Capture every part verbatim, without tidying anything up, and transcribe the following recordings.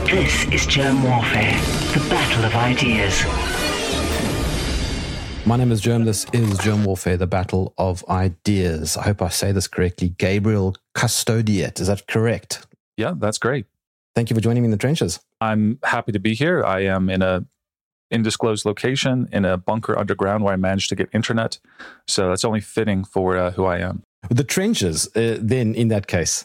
This is Germ Warfare, the battle of ideas. My name is Germ. This is Germ Warfare, the battle of ideas. I hope I say this correctly. Gabriel Custodiet, is that correct? Yeah, that's great. Thank you for joining me in the trenches. I'm happy to be here. I am in a undisclosed location in a bunker underground where I managed to get internet. So that's only fitting for uh, who I am. The trenches, uh, then, in that case.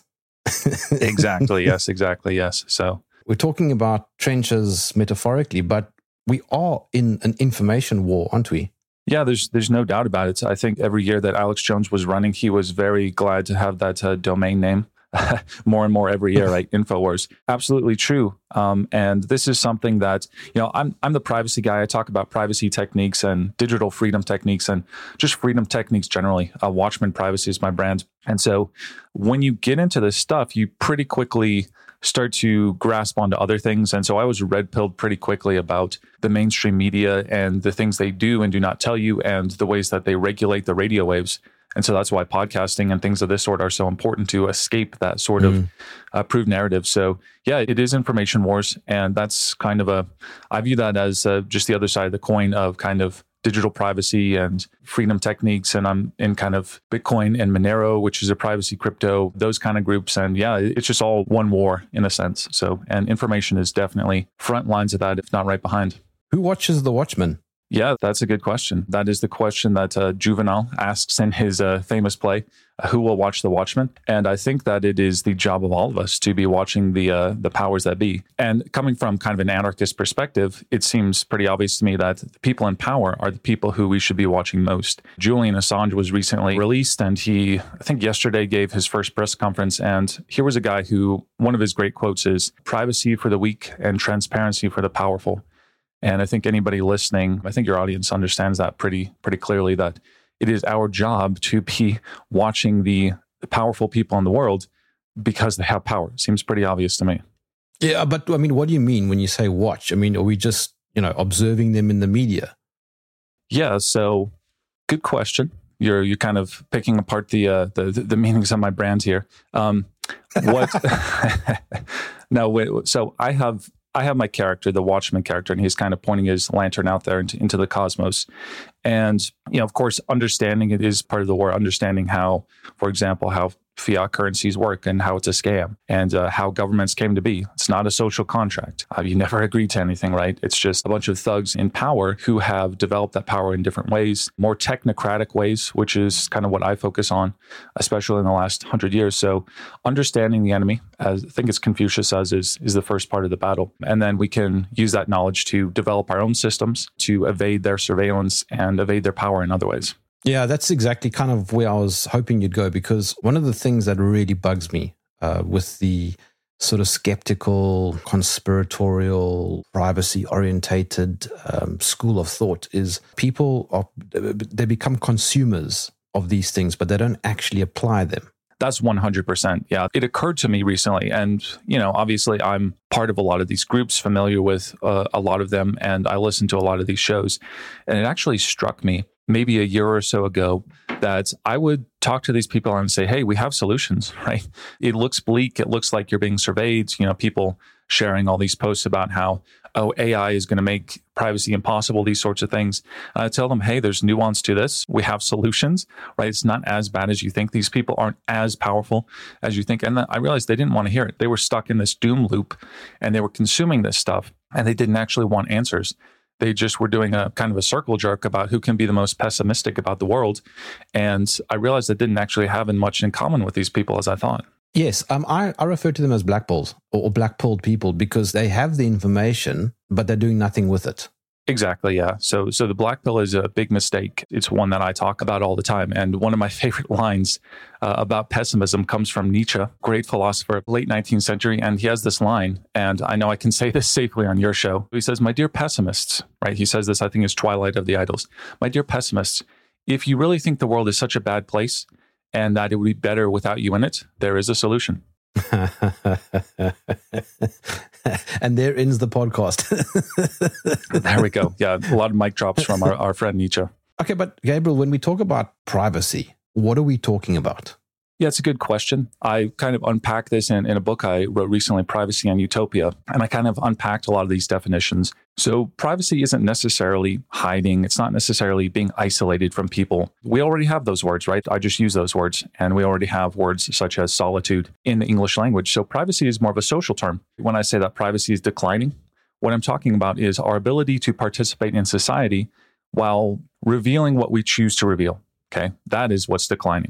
Exactly. Yes, exactly. Yes. So we're talking about trenches metaphorically, but we are in an information war, aren't we? Yeah, there's there's no doubt about it. I think every year that Alex Jones was running, he was very glad to have that uh, domain name. More and more every year, right? InfoWars. Absolutely true. Um, and this is something that, you know, I'm I'm the privacy guy. I talk about privacy techniques and digital freedom techniques and just freedom techniques generally. Uh, Watchman Privacy is my brand. And so when you get into this stuff, you pretty quickly start to grasp onto other things. And so I was red-pilled pretty quickly about the mainstream media and the things they do and do not tell you and the ways that they regulate the radio waves. And so that's why podcasting and things of this sort are so important to escape that sort mm. of uh, proved narrative. So yeah, it is information wars. And that's kind of a, I view that as uh, just the other side of the coin of kind of digital privacy and freedom techniques. And I'm in kind of Bitcoin and Monero, which is a privacy crypto, those kind of groups. And yeah, it's just all one war in a sense. So, and information is definitely front lines of that, if not right behind. Who watches The Watchmen? Yeah, that's a good question. That is the question that uh, Juvenal asks in his uh, famous play, uh, Who Will Watch the Watchmen? And I think that it is the job of all of us to be watching the uh, the powers that be. And coming from kind of an anarchist perspective, it seems pretty obvious to me that the people in power are the people who we should be watching most. Julian Assange was recently released, and he, I think yesterday, gave his first press conference. And here was a guy who, one of his great quotes is, privacy for the weak and transparency for the powerful. And I think anybody listening, I think your audience understands that pretty pretty clearly, that it is our job to be watching the, the powerful people in the world because they have power. It seems pretty obvious to me. Yeah, but I mean, what do you mean when you say watch? I mean, are we just, you know, observing them in the media? Yeah, so good question. You're you're kind of picking apart the uh, the the meanings of my brand here. Um, what? No, wait, so I have. I have my character, the Watchman character, and he's kind of pointing his lantern out there into, into the cosmos. And, you know, of course, understanding it is part of the war, understanding how, for example, how fiat currencies work and how it's a scam and uh, how governments came to be. It's not a social contract. Uh, you never agreed to anything, right? It's just a bunch of thugs in power who have developed that power in different ways, more technocratic ways, which is kind of what I focus on, especially in the last hundred years. So understanding the enemy, as I think it's Confucius says, is, is the first part of the battle. And then we can use that knowledge to develop our own systems to evade their surveillance and evade their power in other ways. Yeah, that's exactly kind of where I was hoping you'd go, because one of the things that really bugs me uh, with the sort of skeptical, conspiratorial, privacy-orientated um, school of thought is people are, they become consumers of these things, but they don't actually apply them. That's one hundred percent. Yeah. It occurred to me recently. And, you know, obviously I'm part of a lot of these groups, familiar with uh, a lot of them, and I listen to a lot of these shows. And it actually struck me maybe a year or so ago that I would talk to these people and say, hey, we have solutions, right? It looks bleak. It looks like you're being surveyed. You know, people sharing all these posts about how, oh, A I is going to make privacy impossible, these sorts of things. I tell them, hey, there's nuance to this. We have solutions, right? It's not as bad as you think. These people aren't as powerful as you think. And I realized they didn't want to hear it. They were stuck in this doom loop and they were consuming this stuff and they didn't actually want answers. They just were doing a kind of a circle jerk about who can be the most pessimistic about the world. And I realized I didn't actually have much in common with these people as I thought. Yes, um, I, I refer to them as blackballs or, or black-pilled people because they have the information, but they're doing nothing with it. Exactly, yeah. So so the black pill is a big mistake. It's one that I talk about all the time. And one of my favorite lines uh, about pessimism comes from Nietzsche, great philosopher, late nineteenth century. And he has this line, and I know I can say this safely on your show. He says, my dear pessimists, right? He says this, I think, is Twilight of the Idols. My dear pessimists, if you really think the world is such a bad place and that it would be better without you in it, there is a solution. And there ends the podcast. There we go. Yeah, a lot of mic drops from our, our friend Nietzsche. Okay, but Gabriel, when we talk about privacy, what are we talking about? Yeah, it's a good question. I kind of unpacked this in, in a book I wrote recently, Privacy and Utopia, and I kind of unpacked a lot of these definitions. So privacy isn't necessarily hiding. It's not necessarily being isolated from people. We already have those words, right? I just use those words, and we already have words such as solitude in the English language. So privacy is more of a social term. When I say that privacy is declining, what I'm talking about is our ability to participate in society while revealing what we choose to reveal. Okay, that is what's declining.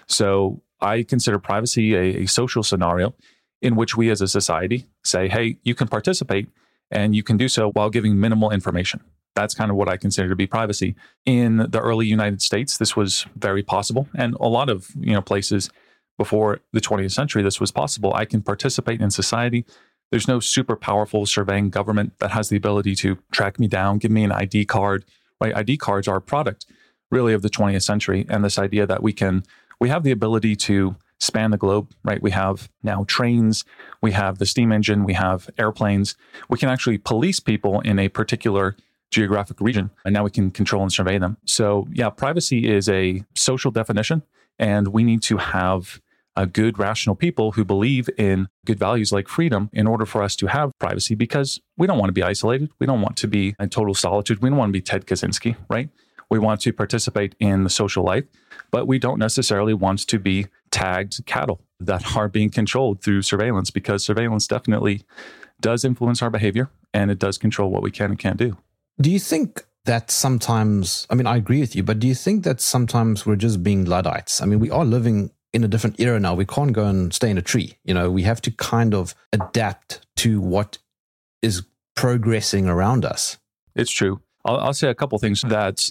So I consider privacy a, a social scenario in which we as a society say, hey, you can participate and you can do so while giving minimal information. That's kind of what I consider to be privacy. In the early United States, this was very possible. And a lot of you know places before the twentieth century, this was possible. I can participate in society. There's no super powerful surveying government that has the ability to track me down, give me an I D card. Right? I D cards are a product really of the twentieth century. And this idea that we can, we have the ability to span the globe, right? We have now trains, we have the steam engine, we have airplanes. We can actually police people in a particular geographic region, and now we can control and survey them. So yeah, privacy is a social definition, and we need to have a good, rational people who believe in good values like freedom in order for us to have privacy, because we don't want to be isolated. We don't want to be in total solitude. We don't want to be Ted Kaczynski, right? We want to participate in the social life, but we don't necessarily want to be tagged cattle that are being controlled through surveillance, because surveillance definitely does influence our behavior and it does control what we can and can't do. Do you think that sometimes, I mean, I agree with you, but do you think that sometimes we're just being Luddites? I mean, we are living in a different era now. We can't go and stay in a tree. You know, we have to kind of adapt to what is progressing around us. It's true. I'll, I'll say a couple things that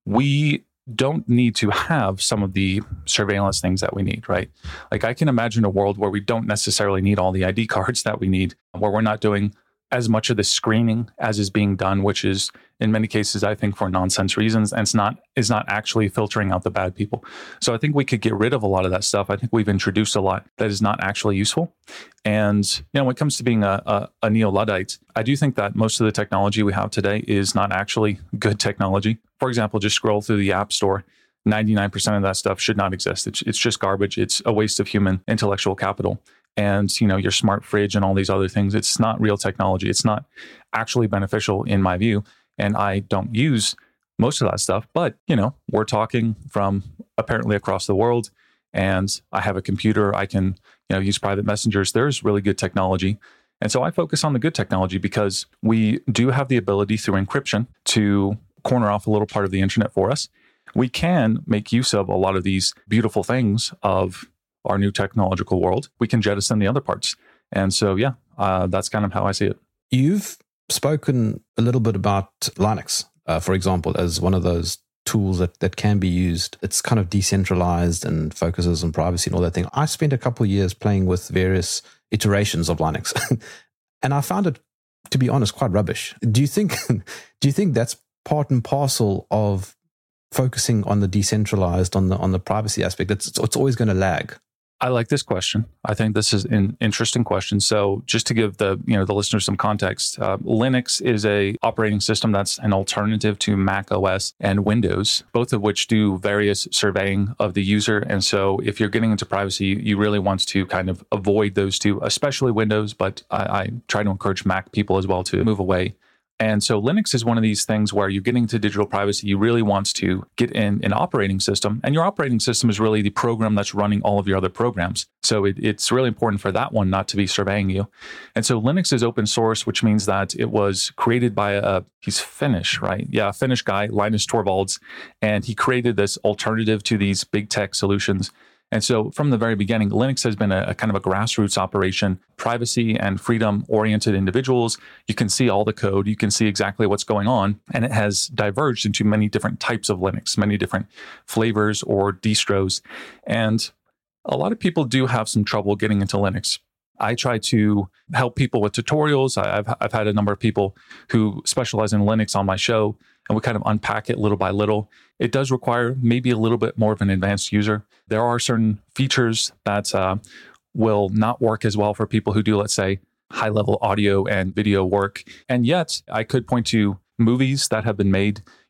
we don't need to have some of the surveillance things that we need, right? Like I can imagine a world where we don't necessarily need all the I D cards that we need, where we're not doing as much of the screening as is being done, which is in many cases, I think, for nonsense reasons, and it's not is not actually filtering out the bad people. So I think we could get rid of a lot of that stuff. I think we've introduced a lot that is not actually useful. And you know, when it comes to being a, a, a neo-Luddite, I do think that most of the technology we have today is not actually good technology. For example, just scroll through the App Store. ninety-nine percent of that stuff should not exist. It's, it's just garbage. It's a waste of human intellectual capital. And, you know, your smart fridge and all these other things, it's not real technology. It's not actually beneficial in my view. And I don't use most of that stuff. But, you know, we're talking from apparently across the world, and I have a computer. I can, you know, use private messengers. There's really good technology. And so I focus on the good technology because we do have the ability through encryption to corner off a little part of the internet for us. We can make use of a lot of these beautiful things of our new technological world. We can jettison the other parts. And so, yeah, uh, that's kind of how I see it. You've spoken a little bit about Linux, uh, for example, as one of those tools that, that can be used. It's kind of decentralized and focuses on privacy and all that thing. I spent a couple of years playing with various iterations of Linux, and I found it, to be honest, quite rubbish. Do you think, do you think that's part and parcel of focusing on the decentralized, on the on the privacy aspect? It's it's always going to lag. I like this question. I think this is an interesting question. So just to give the you know the listeners some context, uh, Linux is a operating system that's an alternative to Mac O S and Windows, both of which do various surveying of the user. And so if you're getting into privacy, you really want to kind of avoid those two, especially Windows, but I, I try to encourage Mac people as well to move away. And so Linux is one of these things where you're getting to digital privacy. You really want to get in an operating system, and your operating system is really the program that's running all of your other programs. So it, it's really important for that one not to be surveying you. And so Linux is open source, which means that it was created by a, he's Finnish, right? Yeah, a Finnish guy, Linus Torvalds, and he created this alternative to these big tech solutions. And so from the very beginning, Linux has been a, a kind of a grassroots operation, privacy and freedom-oriented individuals. You can see all the code. You can see exactly what's going on. And it has diverged into many different types of Linux, many different flavors or distros. And a lot of people do have some trouble getting into Linux. I try to help people with tutorials. I've, I've had a number of people who specialize in Linux on my show, and we kind of unpack it little by little. It does require maybe a little bit more of an advanced user. There are certain features that uh, will not work as well for people who do, let's say, high-level audio and video work. And yet, I could point to movies that have been made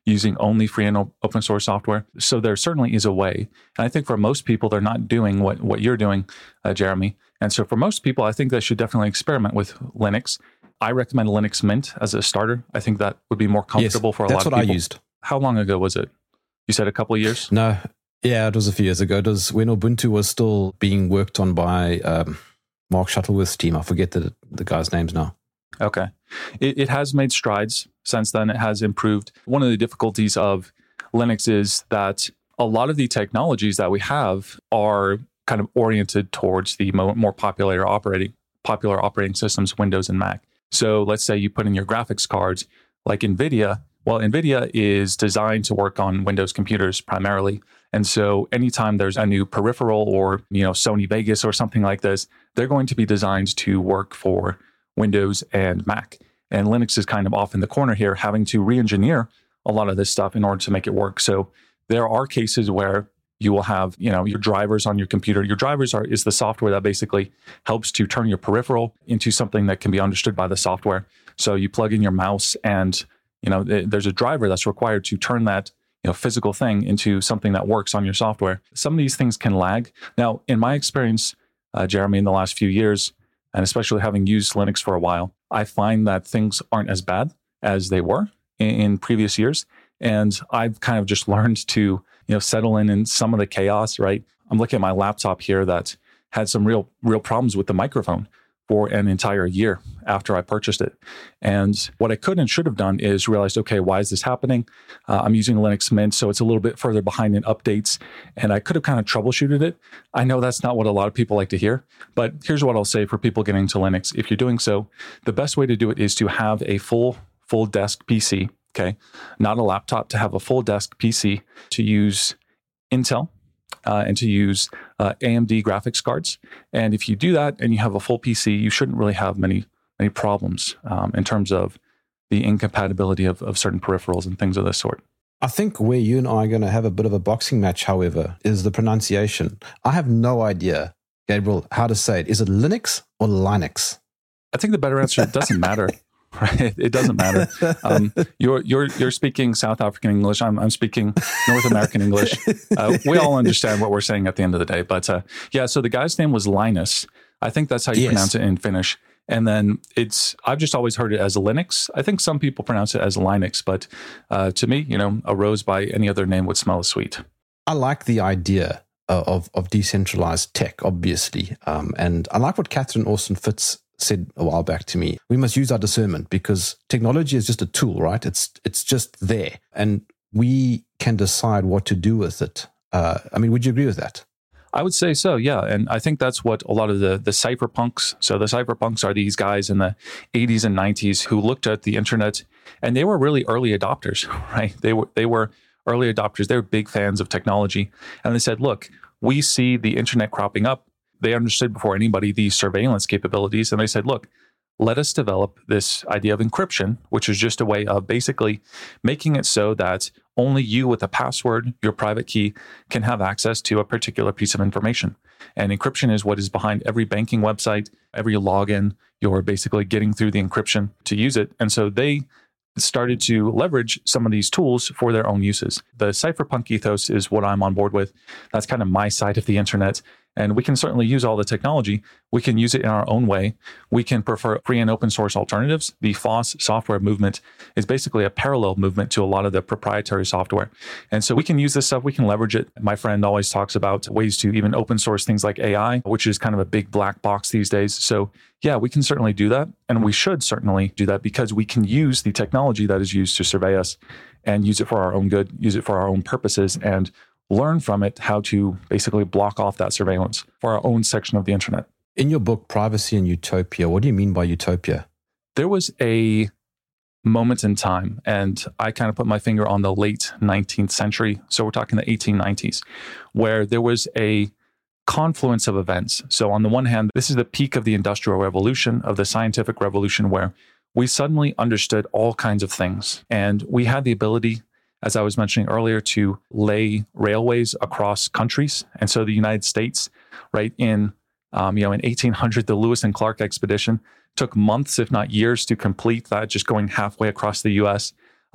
using only free and open source software. So there certainly is a way. And I think for most people, they're not doing what, what you're doing, uh, Jeremy. And so for most people, I think they should definitely experiment with Linux. I recommend Linux Mint as a starter. I think that would be more comfortable yes, for a lot of people. That's what I used. How long ago was it? You said a couple of years? No. Yeah, it was a few years ago. It was when Ubuntu was still being worked on by um, Mark Shuttleworth's team. I forget the, the guy's names now. Okay. It, it has made strides since then. It has improved. One of the difficulties of Linux is that a lot of the technologies that we have are kind of oriented towards the mo- more popular operating popular operating systems, Windows and Mac. So let's say you put in your graphics cards like NVIDIA. Well, NVIDIA is designed to work on Windows computers primarily. And so anytime there's a new peripheral or, you know, Sony Vegas or something like this, they're going to be designed to work for Windows and Mac. And Linux is kind of off in the corner here, having to re-engineer a lot of this stuff in order to make it work. So there are cases where you will have, you know, your drivers on your computer. Your drivers are is the software that basically helps to turn your peripheral into something that can be understood by the software. So you plug in your mouse and, you know, there's a driver that's required to turn that, you know, physical thing into something that works on your software. Some of these things can lag. Now, in my experience, uh, Jeremy, in the last few years, and especially having used Linux for a while, I find that things aren't as bad as they were in, in previous years. And I've kind of just learned to, you know, settle in in some of the chaos, right? I'm looking at my laptop here that had some real, real problems with the microphone for an entire year after I purchased it. And what I could and should have done is realized, okay, why is this happening? Uh, I'm using Linux Mint, so it's a little bit further behind in updates, and I could have kind of troubleshooted it. I know that's not what a lot of people like to hear, but here's what I'll say for people getting into Linux. If you're doing so, the best way to do it is to have a full, full desk P C, okay? Not a laptop, to have a full desk P C, to use Intel, Uh, and to use uh, A M D graphics cards. And if you do that and you have a full P C, you shouldn't really have many many problems um, in terms of the incompatibility of, of certain peripherals and things of this sort. I think where you and I are going to have a bit of a boxing match, however, is the pronunciation. I have no idea, Gabriel, how to say it. Is it Linux or Linux? I think the better answer, it doesn't matter. Right? It doesn't matter. Um, you're you're you're speaking South African English. I'm I'm speaking North American English. Uh, we all understand what we're saying at the end of the day. But uh, yeah, so the guy's name was Linus. I think that's how you yes. pronounce it in Finnish. And then it's I've just always heard it as Linux. I think some people pronounce it as Linux, but uh, to me, you know, a rose by any other name would smell as sweet. I like the idea of of decentralized tech, obviously, um, and I like what Catherine Austin Fitz said a while back to me. We must use our discernment because technology is just a tool, right? It's it's just there, and we can decide what to do with it. Uh, I mean, would you agree with that? I would say so, yeah. And I think that's what a lot of the the cypherpunks. So the cypherpunks are these guys in the eighties and nineties who looked at the internet, and they were really early adopters, right? They were they were early adopters. They were big fans of technology, and they said, "Look, we see the internet cropping up." They understood before anybody these surveillance capabilities, and they said, look, let us develop this idea of encryption, which is just a way of basically making it so that only you with a password, your private key, can have access to a particular piece of information. And encryption is what is behind every banking website, every login. You're basically getting through the encryption to use it. And so they started to leverage some of these tools for their own uses. The cypherpunk ethos is what I'm on board with. That's kind of my side of the internet. And we can certainly use all the technology. We can use it in our own way. We can prefer free and open source alternatives. The F O S software movement is basically a parallel movement to a lot of the proprietary software. And so we can use this stuff. We can leverage it. My friend always talks about ways to even open source things like A I, which is kind of a big black box these days. So yeah, we can certainly do that. And we should certainly do that because we can use the technology that is used to survey us and use it for our own good, use it for our own purposes, and learn from it how to basically block off that surveillance for our own section of the internet. In your book, Privacy and Utopia, what do you mean by utopia? There was a moment in time, and I kind of put my finger on the late nineteenth century. So we're talking the eighteen nineties, where there was a confluence of events. So on the one hand, this is the peak of the Industrial Revolution, of the scientific revolution, where we suddenly understood all kinds of things. And we had the ability, as I was mentioning earlier, to lay railways across countries. And so the United States, right, in um, you know, in eighteen hundred, the Lewis and Clark expedition took months, if not years, to complete that, just going halfway across the U S.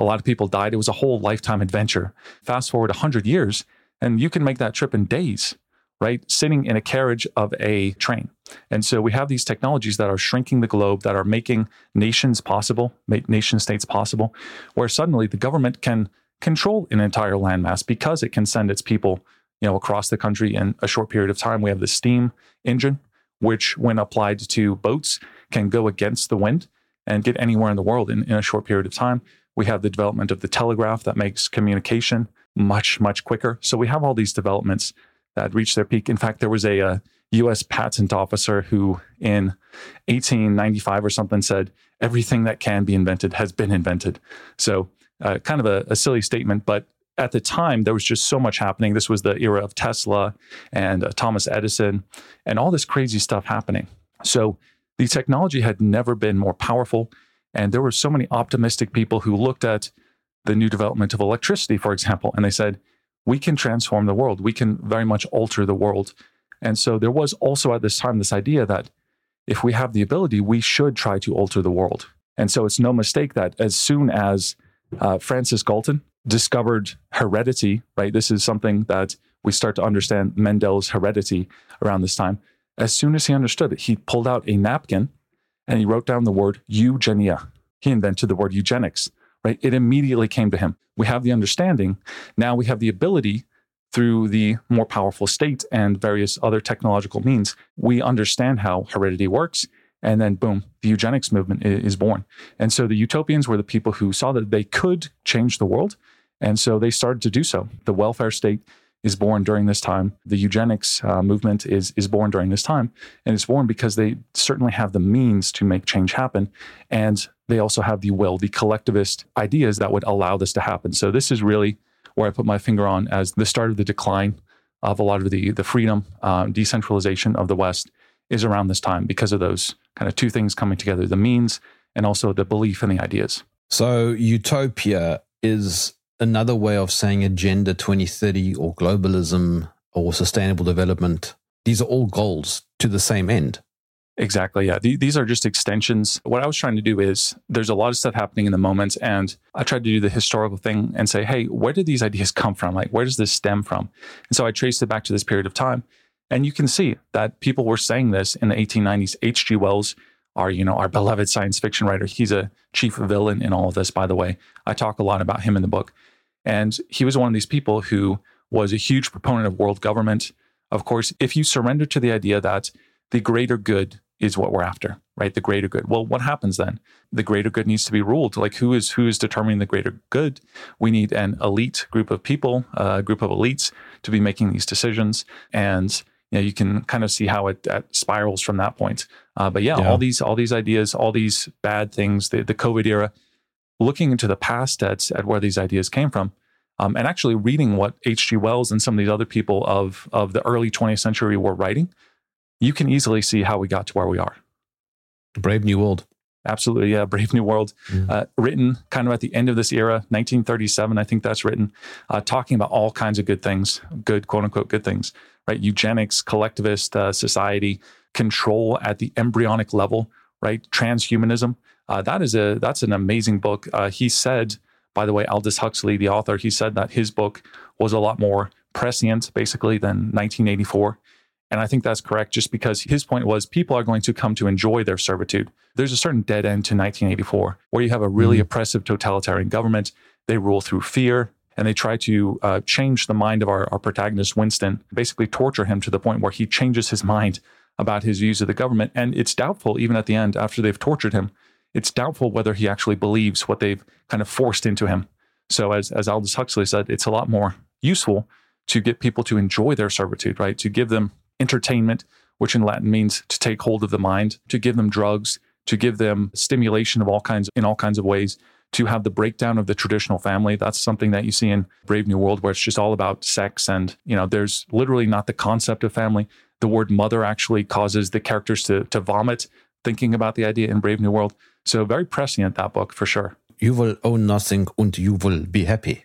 A lot of people died. It was a whole lifetime adventure. Fast forward one hundred years, and you can make that trip in days, right? Sitting in a carriage of a train. And so we have these technologies that are shrinking the globe, that are making nations possible, make nation states possible, where suddenly the government can control an entire landmass because it can send its people, you know, across the country in a short period of time. We have the steam engine, which when applied to boats can go against the wind and get anywhere in the world in, in a short period of time. We have the development of the telegraph that makes communication much, much quicker. So we have all these developments that reach their peak. In fact, there was a, a U S patent officer who in eighteen ninety-five or something said, everything that can be invented has been invented. So uh, kind of a, a silly statement, but at the time, there was just so much happening. This was the era of Tesla and uh, Thomas Edison and all this crazy stuff happening. So the technology had never been more powerful. And there were so many optimistic people who looked at the new development of electricity, for example, and they said, we can transform the world. We can very much alter the world. And so there was also at this time this idea that if we have the ability, we should try to alter the world. And so it's no mistake that as soon as uh, Francis Galton discovered heredity, right? This is something that we start to understand Mendel's heredity around this time. As soon as he understood it, he pulled out a napkin and he wrote down the word eugenia. He invented the word eugenics, right? It immediately came to him. We have the understanding. Now we have the ability through the more powerful state and various other technological means. We understand how heredity works. And then boom, the eugenics movement is born. And so the utopians were the people who saw that they could change the world. And so they started to do so. The welfare state is born during this time. The eugenics uh, movement is, is born during this time. And it's born because they certainly have the means to make change happen. And they also have the will, the collectivist ideas that would allow this to happen. So this is really where I put my finger on as the start of the decline of a lot of the, the freedom, uh, decentralization of the West is around this time because of those kind of two things coming together, the means and also the belief in the ideas. So utopia is another way of saying Agenda twenty thirty or globalism or sustainable development. These are all goals to the same end. Exactly. Yeah. These are just extensions. What I was trying to do is there's a lot of stuff happening in the moment. And I tried to do the historical thing and say, hey, where did these ideas come from? Like, where does this stem from? And so I traced it back to this period of time. And you can see that people were saying this in the eighteen nineties. H G Wells, our, you know, our beloved science fiction writer, he's a chief villain in all of this, by the way. I talk a lot about him in the book. And he was one of these people who was a huge proponent of world government. Of course, if you surrender to the idea that the greater good is what we're after, right? The greater good. Well, what happens then? The greater good needs to be ruled. Like who is who is determining the greater good? We need an elite group of people, a group of elites to be making these decisions. And you know, you can kind of see how it, it spirals from that point. Uh, but yeah, yeah, all these all these ideas, all these bad things, the, the COVID era, looking into the past at, at where these ideas came from, um, and actually reading what H G Wells and some of these other people of, of the early twentieth century were writing, you can easily see how we got to where we are. Brave New World. Absolutely, yeah. Brave New World. Mm. Uh, written kind of at the end of this era, nineteen thirty-seven, I think that's written, uh, talking about all kinds of good things, good, quote unquote, good things, right? Eugenics, collectivist uh, society, control at the embryonic level, right? Transhumanism. Uh, that is a, that's an amazing book. Uh, he said, by the way, Aldous Huxley, the author, he said that his book was a lot more prescient, basically, than nineteen eighty-four. And I think that's correct, just because his point was people are going to come to enjoy their servitude. There's a certain dead end to nineteen eighty-four, where you have a really mm-hmm. oppressive totalitarian government. They rule through fear, and they try to uh, change the mind of our, our protagonist, Winston, basically torture him to the point where he changes his mind about his views of the government. And it's doubtful, even at the end, after they've tortured him, it's doubtful whether he actually believes what they've kind of forced into him. So as, as Aldous Huxley said, it's a lot more useful to get people to enjoy their servitude, right? To give them entertainment, which in Latin means to take hold of the mind, to give them drugs, to give them stimulation of all kinds, in all kinds of ways, to have the breakdown of the traditional family. That's something that you see in Brave New World, where it's just all about sex. And, you know, there's literally not the concept of family. The word mother actually causes the characters to, to vomit thinking about the idea in Brave New World. So very prescient, that book, for sure. You will own nothing and you will be happy.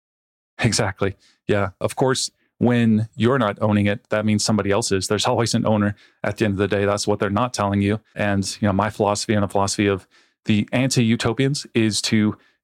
Exactly. Yeah. Of course, when you're not owning it, that means somebody else is. There's always an owner at the end of the day. That's what they're not telling you. And, you know, my philosophy and the philosophy of the anti-utopians is to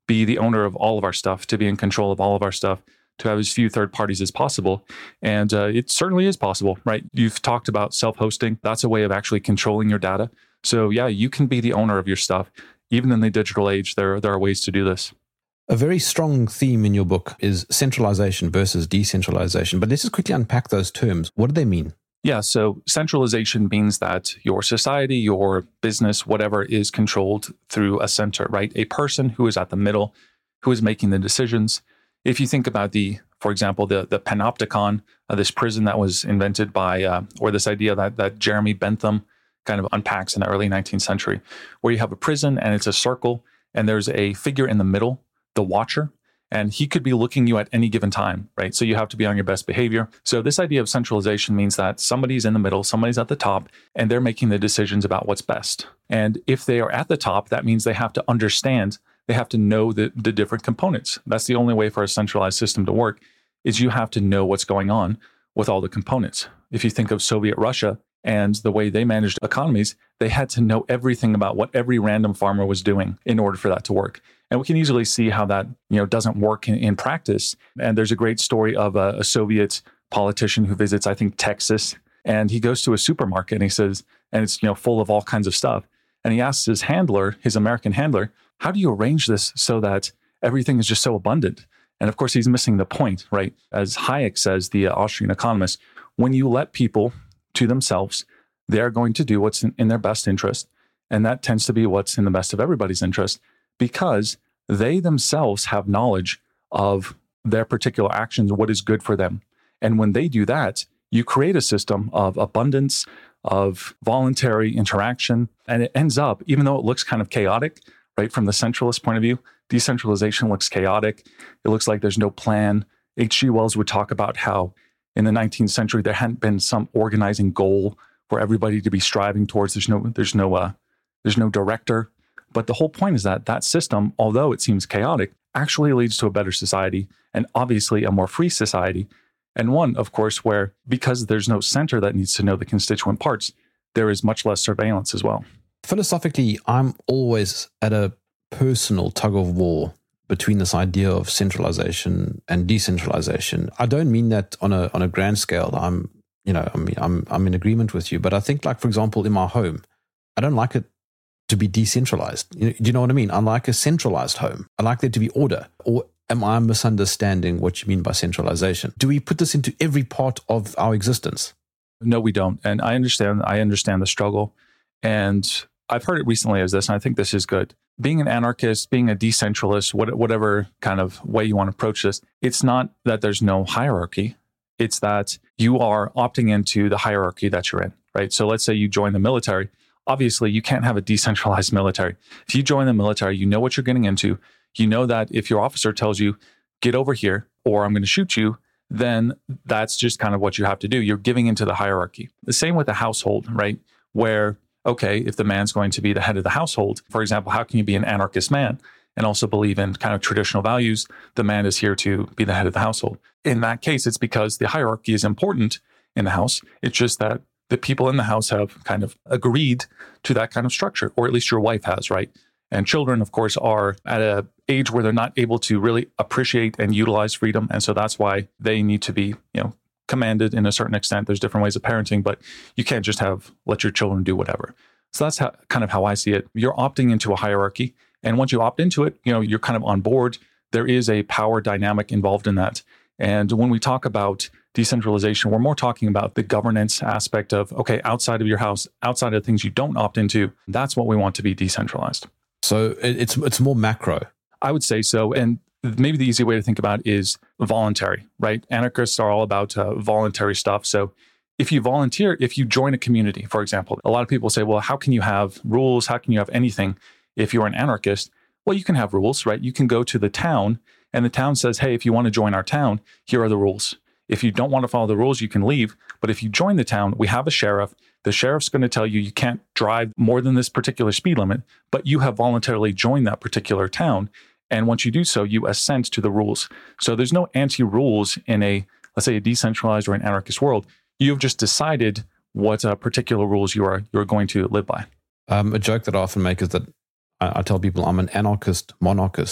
be the owner of all of our stuff, to be in control of all of our stuff, to have as few third parties as possible. And uh, it certainly is possible, right? You've talked about self-hosting. That's a way of actually controlling your data. So yeah, you can be the owner of your stuff. Even in the digital age, there, there are ways to do this. A very strong theme in your book is centralization versus decentralization. But let's just quickly unpack those terms. What do they mean? Yeah, so centralization means that your society, your business, whatever is controlled through a center, right? A person who is at the middle, who is making the decisions. If you think about the, for example, the the panopticon, uh, this prison that was invented by, uh, or this idea that that Jeremy Bentham kind of unpacks in the early nineteenth century, where you have a prison and it's a circle and there's a figure in the middle, the watcher, and he could be looking you at any given time, right? So you have to be on your best behavior. So this idea of centralization means that somebody's in the middle, somebody's at the top, and they're making the decisions about what's best. And if they are at the top, that means they have to understand, they have to know the, the different components. That's the only way for a centralized system to work, is you have to know what's going on with all the components. If you think of Soviet Russia and the way they managed economies, they had to know everything about what every random farmer was doing in order for that to work. And we can easily see how that, you know, doesn't work in, in practice. And there's a great story of a, a Soviet politician who visits, I think, Texas, and he goes to a supermarket and he says, and it's, you know, full of all kinds of stuff. And he asks his handler, his American handler, how do you arrange this so that everything is just so abundant? And of course, he's missing the point, right? As Hayek says, the uh, Austrian economist, when you let people to themselves, they're going to do what's in, in their best interest. And that tends to be what's in the best of everybody's interest, because they themselves have knowledge of their particular actions, what is good for them. And when they do that, you create a system of abundance, of voluntary interaction, and it ends up, even though it looks kind of chaotic, right, from the centralist point of view, decentralization looks chaotic. It looks like there's no plan. H G Wells would talk about how in the nineteenth century, there hadn't been some organizing goal for everybody to be striving towards. There's no, there's no, uh, there's no director. But the whole point is that that system, although it seems chaotic, actually leads to a better society and obviously a more free society. And one, of course, where because there's no center that needs to know the constituent parts, there is much less surveillance as well. Philosophically, I'm always at a personal tug of war between this idea of centralization and decentralization. I don't mean that on a on a grand scale. I'm, you know, I mean, I'm I'm in agreement with you, but I think, like, for example, in my home, I don't like it to be decentralized. You know, do you know what I mean? I like a centralized home. I like there to be order. Or am I misunderstanding what you mean by centralization? Do we put this into every part of our existence? No, we don't. And I understand. I understand the struggle. And I've heard it recently as this, and I think this is good. Being an anarchist, being a decentralist, what, whatever kind of way you want to approach this, it's not that there's no hierarchy. It's that you are opting into the hierarchy that you're in, right? So let's say you join the military. Obviously, you can't have a decentralized military. If you join the military, you know what you're getting into. You know that if your officer tells you, get over here, or I'm going to shoot you, then that's just kind of what you have to do. You're giving into the hierarchy. The same with the household, right? Where, okay, if the man's going to be the head of the household, for example, how can you be an anarchist man and also believe in kind of traditional values? The man is here to be the head of the household. In that case, it's because the hierarchy is important in the house. It's just that the people in the house have kind of agreed to that kind of structure, or at least your wife has, right? And children, of course, are at an age where they're not able to really appreciate and utilize freedom. And so that's why they need to be, you know, commanded in a certain extent. There's different ways of parenting, but you can't just have, let your children do whatever. So that's how, kind of how I see it. You're opting into a hierarchy. And once you opt into it, you know, you're kind of on board. There is a power dynamic involved in that. And when we talk about decentralization, we're more talking about the governance aspect of, okay, outside of your house, outside of things you don't opt into, that's what we want to be decentralized. So it's it's more macro. I would say so. And maybe the easy way to think about it is voluntary, right? Anarchists are all about uh, voluntary stuff. So if you volunteer, if you join a community, for example, a lot of people say, well, how can you have rules? How can you have anything if you're an anarchist? Well, you can have rules, right? You can go to the town and the town says, hey, if you want to join our town, here are the rules. If you don't want to follow the rules, you can leave. But if you join the town, we have a sheriff. The sheriff's going to tell you you can't drive more than this particular speed limit, but you have voluntarily joined that particular town. And once you do so, you assent to the rules. So there's no anti-rules in a, let's say, a decentralized or an anarchist world. You've just decided what uh, particular rules you are you're going to live by. Um, a joke that I often make is that I, I tell people I'm an anarchist monarchist,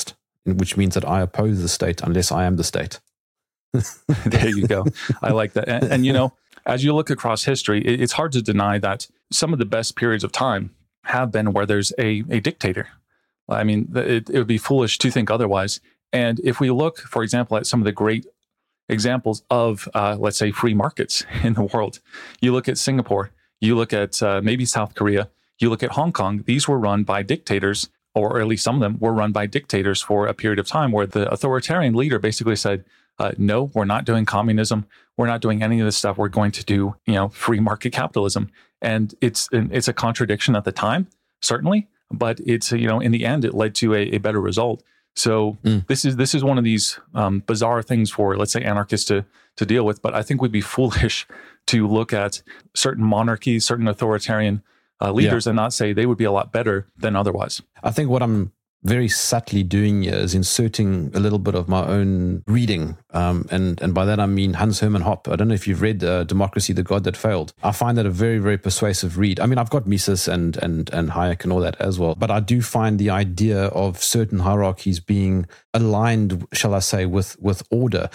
which means that I oppose the state unless I am the state. There you go. I like that. And, and, you know, as you look across history, it, it's hard to deny that some of the best periods of time have been where there's a, a dictator. I mean, it, it would be foolish to think otherwise. And if we look, for example, at some of the great examples of, uh, let's say, free markets in the world, you look at Singapore, you look at uh, maybe South Korea, you look at Hong Kong, these were run by dictators, or at least some of them were run by dictators for a period of time where the authoritarian leader basically said, uh, no, we're not doing communism. We're not doing any of this stuff. We're going to do, you know, free market capitalism. And it's it's a contradiction at the time, certainly, but it's, you know, in the end, it led to a, a better result. So mm. this is this is one of these um, bizarre things for, let's say, anarchists to to deal with. But I think we'd be foolish to look at certain monarchies, certain authoritarian uh, leaders, yeah. and not say they would be a lot better than otherwise. I think what I'm very subtly doing here is inserting a little bit of my own reading. Um, and, and by that, I mean Hans Hermann Hoppe. I don't know if you've read uh, Democracy, the God That Failed. I find that a very, very persuasive read. I mean, I've got Mises and, and, and Hayek and all that as well. But I do find the idea of certain hierarchies being aligned, shall I say, with, with order.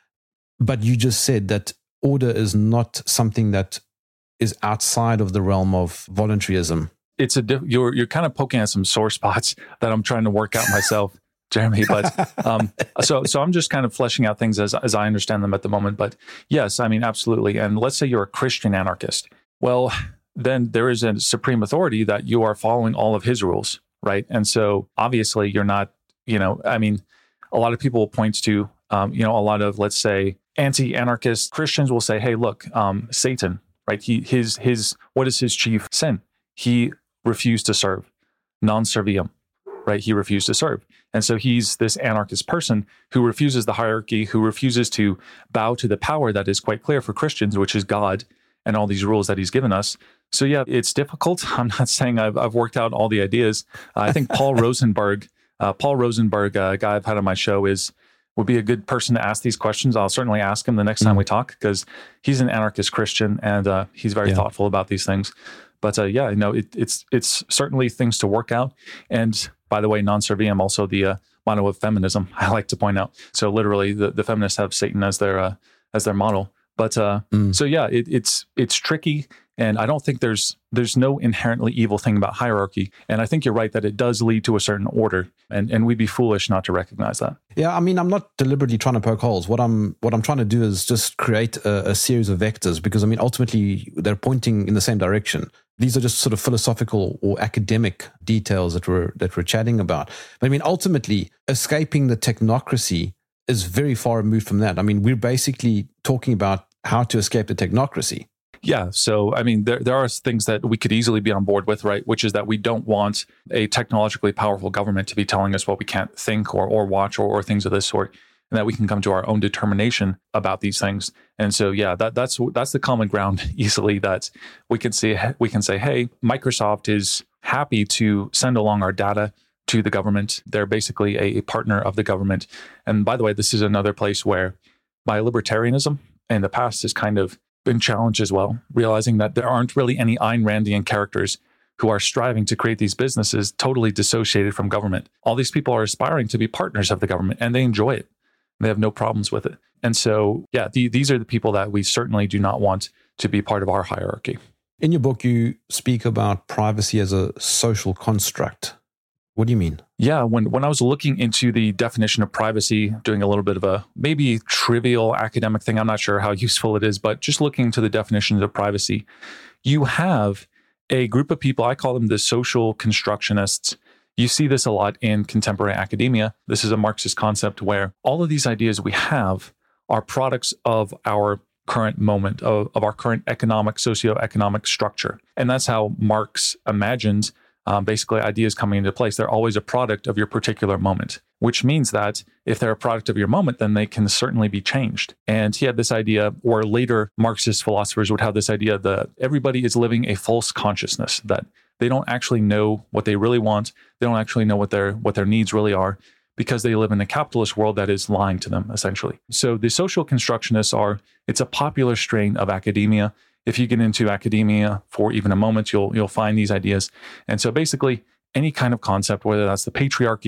But you just said that order is not something that is outside of the realm of voluntarism. It's a diff- you're you're kind of poking at some sore spots that I'm trying to work out myself, Jeremy. But um, so so I'm just kind of fleshing out things as as I understand them at the moment. But yes, I mean, absolutely. And let's say you're a Christian anarchist. Well, then there is a supreme authority that you are following all of his rules, right? And so obviously you're not, you know, I mean, a lot of people will point to, um, you know, a lot of, let's say, anti-anarchist Christians will say, hey, look, um, Satan, right? He his his what is his chief sin? He refused to serve, non serviam, right? He refused to serve. And so he's this anarchist person who refuses the hierarchy, who refuses to bow to the power that is quite clear for Christians, which is God and all these rules that he's given us. So yeah, it's difficult. I'm not saying I've, I've worked out all the ideas. Uh, I think Paul Rosenberg, uh, Paul Rosenberg, uh, a guy I've had on my show, is would be a good person to ask these questions. I'll certainly ask him the next time we talk, because he's an anarchist Christian and uh, he's very yeah. thoughtful about these things. But uh, yeah, you know, it, it's it's certainly things to work out. And by the way, non serviam, also the uh, motto of feminism, I like to point out. So literally, the, the feminists have Satan as their uh, as their model. But uh, mm. so yeah, it, it's it's tricky, and I don't think there's there's no inherently evil thing about hierarchy. And I think you're right that it does lead to a certain order, and and we'd be foolish not to recognize that. Yeah, I mean, I'm not deliberately trying to poke holes. What I'm what I'm trying to do is just create a, a series of vectors, because I mean, ultimately, they're pointing in the same direction. These are just sort of philosophical or academic details that we're that we're chatting about. But I mean, ultimately, escaping the technocracy is very far removed from that. I mean, we're basically talking about how to escape the technocracy. Yeah. So, I mean, there there are things that we could easily be on board with, right? Which is that we don't want a technologically powerful government to be telling us what we can't think or or watch or, or things of this sort, and that we can come to our own determination about these things. And so, yeah, that that's that's the common ground easily, that we can see. We can say, hey, Microsoft is happy to send along our data to the government. They're basically a, a partner of the government. And by the way, this is another place where my libertarianism in the past has kind of been challenged as well, realizing that there aren't really any Ayn Randian characters who are striving to create these businesses totally dissociated from government. All these people are aspiring to be partners of the government, and they enjoy it. They have no problems with it. And so, yeah, the, these are the people that we certainly do not want to be part of our hierarchy. In your book, you speak about privacy as a social construct. What do you mean? Yeah, when, when I was looking into the definition of privacy, doing a little bit of a maybe trivial academic thing, I'm not sure how useful it is, but just looking into the definitions of privacy, you have a group of people, I call them the social constructionists. You see this a lot in contemporary academia. This is a Marxist concept where all of these ideas we have are products of our current moment, of, of our current economic, socioeconomic structure. And that's how Marx imagined um, basically ideas coming into place. They're always a product of your particular moment, which means that if they're a product of your moment, then they can certainly be changed. And he had this idea, or later Marxist philosophers would have this idea that everybody is living a false consciousness, that they don't actually know what they really want. They don't actually know what their what their needs really are, because they live in a capitalist world that is lying to them, essentially. So the social constructionists are, it's a popular strain of academia. If you get into academia for even a moment, you'll you'll find these ideas. And so basically, any kind of concept, whether that's the patriarchy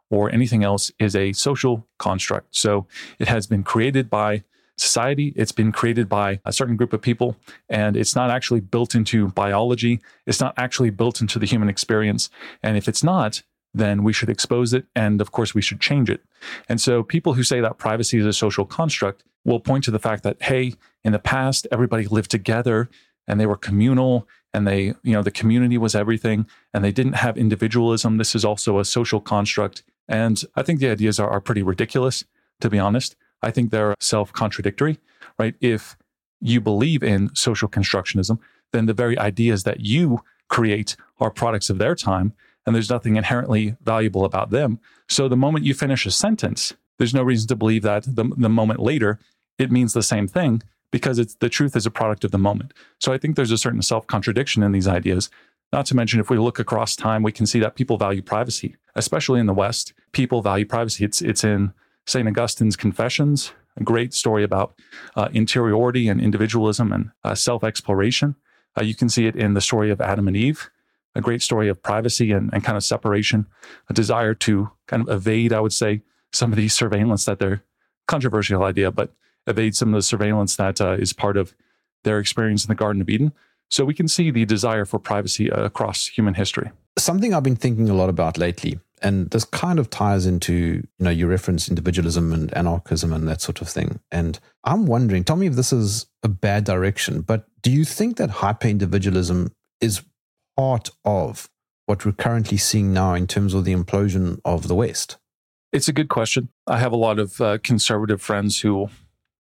or anything else is a social construct. So it has been created by society. It's been created by a certain group of people, and it's not actually built into biology. It's not actually built into the human experience. And if it's not, then we should expose it. And of course, we should change it. And so people who say that privacy is a social construct will point to the fact that, hey, in the past, everybody lived together and they were communal, and they, you know, the community was everything, and they didn't have individualism. This is also a social construct. And I think the ideas are, are pretty ridiculous, to be honest. I think they're self-contradictory, right? If you believe in social constructionism, then the very ideas that you create are products of their time, and there's nothing inherently valuable about them. So the moment you finish a sentence, there's no reason to believe that the, the moment later, it means the same thing, because it's the truth is a product of the moment. So I think there's a certain self-contradiction in these ideas. Not to mention, if we look across time, we can see that people value privacy, especially in the West. People value privacy. It's it's in Saint Augustine's Confessions, a great story about uh, interiority and individualism and uh, self-exploration. Uh, you can see it in the story of Adam and Eve, a great story of privacy and, and kind of separation, a desire to kind of evade, I would say, some of these surveillance that they're controversial idea, but evade some of the surveillance that uh, is part of their experience in the Garden of Eden. So we can see the desire for privacy uh, across human history. Something I've been thinking a lot about lately, and this kind of ties into, you know, you reference individualism and anarchism and that sort of thing. And I'm wondering, tell me if this is a bad direction, but do you think that hyper-individualism is part of what we're currently seeing now in terms of the implosion of the West? It's a good question. I have a lot of uh, conservative friends who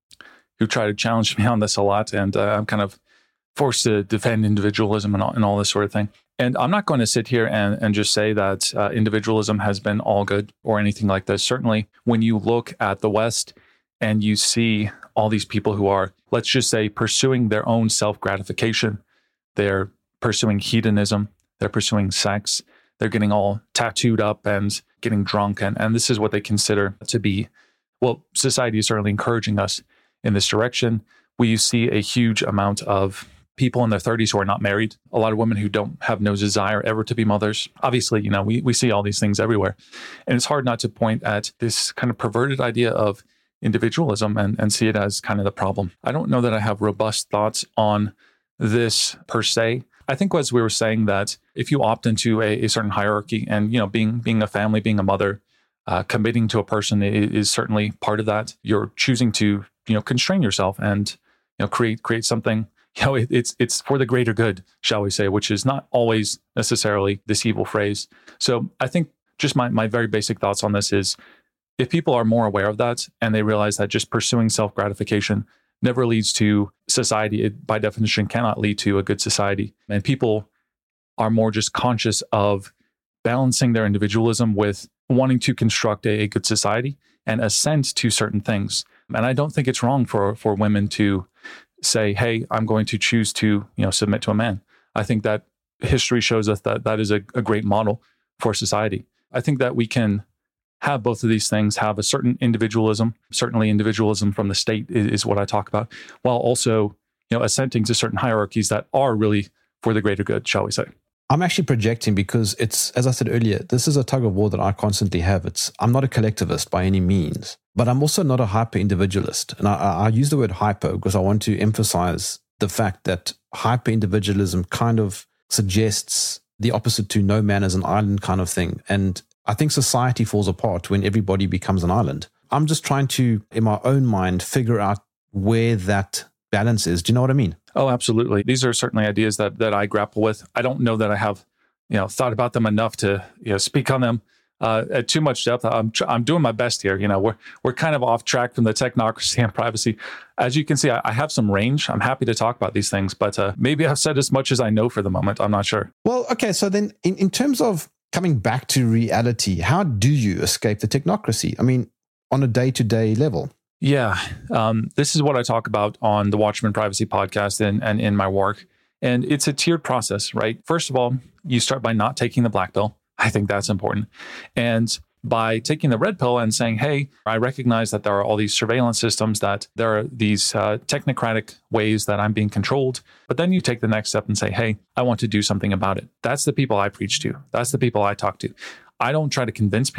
who try to challenge me on this a lot, and uh, I'm kind of forced to defend individualism and all, and all this sort of thing. And I'm not going to sit here and, and just say that uh, individualism has been all good or anything like this. Certainly, when you look at the West and you see all these people who are, let's just say, pursuing their own self-gratification, they're pursuing hedonism, they're pursuing sex, they're getting all tattooed up and getting drunk, and, and this is what they consider to be, well, society is certainly encouraging us in this direction. We see a huge amount of people in their thirties who are not married, a lot of women who don't have no desire ever to be mothers. Obviously, you know, we, we see all these things everywhere. And it's hard not to point at this kind of perverted idea of individualism and, and see it as kind of the problem. I don't know that I have robust thoughts on this per se. I think, as we were saying, that if you opt into a, a certain hierarchy and, you know, being being a family, being a mother, uh, committing to a person is, is certainly part of that. You're choosing to, you know, constrain yourself and, you know, create create something. You know, it, it's it's for the greater good, shall we say, which is not always necessarily this evil phrase. So I think just my my very basic thoughts on this is, if people are more aware of that and they realize that just pursuing self-gratification never leads to society, it by definition cannot lead to a good society. And people are more just conscious of balancing their individualism with wanting to construct a, a good society and assent to certain things. And I don't think it's wrong for, for women to say, hey, I'm going to choose to, you know, submit to a man. I think that history shows us that that is a, a great model for society. I think that we can have both of these things, have a certain individualism, certainly individualism from the state is, is what I talk about, while also, you know, assenting to certain hierarchies that are really for the greater good, shall we say. I'm actually projecting because it's, as I said earlier, this is a tug of war that I constantly have. It's, I'm not a collectivist by any means, but I'm also not a hyper individualist. And I, I use the word hyper because I want to emphasize the fact that hyper individualism kind of suggests the opposite to no man is an island kind of thing. And I think society falls apart when everybody becomes an island. I'm just trying to, in my own mind, figure out where that balance is. Do you know what I mean? Oh, absolutely. These are certainly ideas that that I grapple with. I don't know that I have, you know, thought about them enough to, you know, speak on them uh, at too much depth. I'm tr- I'm doing my best here. You know, we're we're kind of off track from the technocracy and privacy. As you can see, I, I have some range. I'm happy to talk about these things, but uh, maybe I've said as much as I know for the moment. I'm not sure. Well, okay. So then, in, in terms of coming back to reality, how do you escape the technocracy? I mean, on a day-to-day level. Yeah, um, this is what I talk about on the Watchman Privacy Podcast and, and in my work. And it's a tiered process, right? First of all, you start by not taking the black pill. I think that's important. And by taking the red pill and saying, hey, I recognize that there are all these surveillance systems, that there are these uh, technocratic ways that I'm being controlled. But then you take the next step and say, hey, I want to do something about it. That's the people I preach to. That's the people I talk to. I don't try to convince people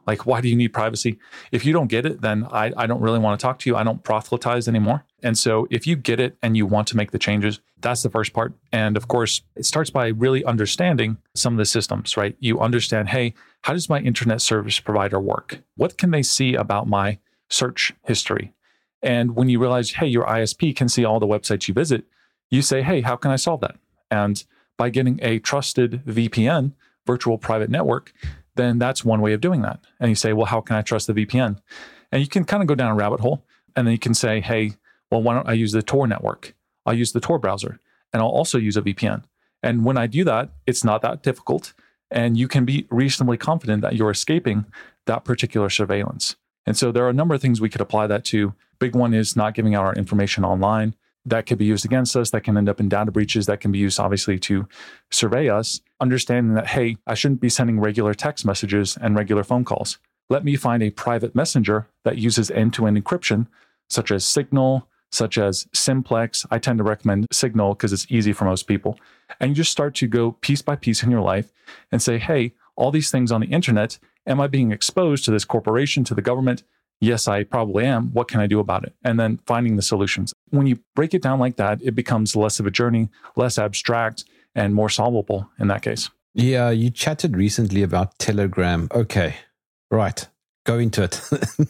Like, why do you need privacy? If you don't get it, then I, I don't really want to talk to you. I don't proselytize anymore. And so if you get it and you want to make the changes, that's the first part. And of course, it starts by really understanding some of the systems, right? You understand, hey, how does my internet service provider work? What can they see about my search history? And when you realize, hey, your I S P can see all the websites you visit, you say, hey, how can I solve that? And by getting a trusted V P N, virtual private network, then that's one way of doing that. And you say, well, how can I trust the V P N? And you can kind of go down a rabbit hole. And then you can say, hey, well, why don't I use the Tor network? I'll use the Tor browser, and I'll also use a V P N. And when I do that, it's not that difficult. And you can be reasonably confident that you're escaping that particular surveillance. And so there are a number of things we could apply that to. Big one is not giving out our information online. That could be used against us. That can end up in data breaches. That can be used, obviously, to survey us. Understanding that, hey, I shouldn't be sending regular text messages and regular phone calls. Let me find a private messenger that uses end-to-end encryption, such as Signal, such as Simplex. I tend to recommend Signal because it's easy for most people. And you just start to go piece by piece in your life and say, hey, all these things on the internet, am I being exposed to this corporation, to the government? Yes, I probably am. What can I do about it? And then finding the solutions. When you break it down like that, it becomes less of a journey, less abstract, and more solvable in that case. Yeah, you chatted recently about Telegram. Okay, right. Go into it.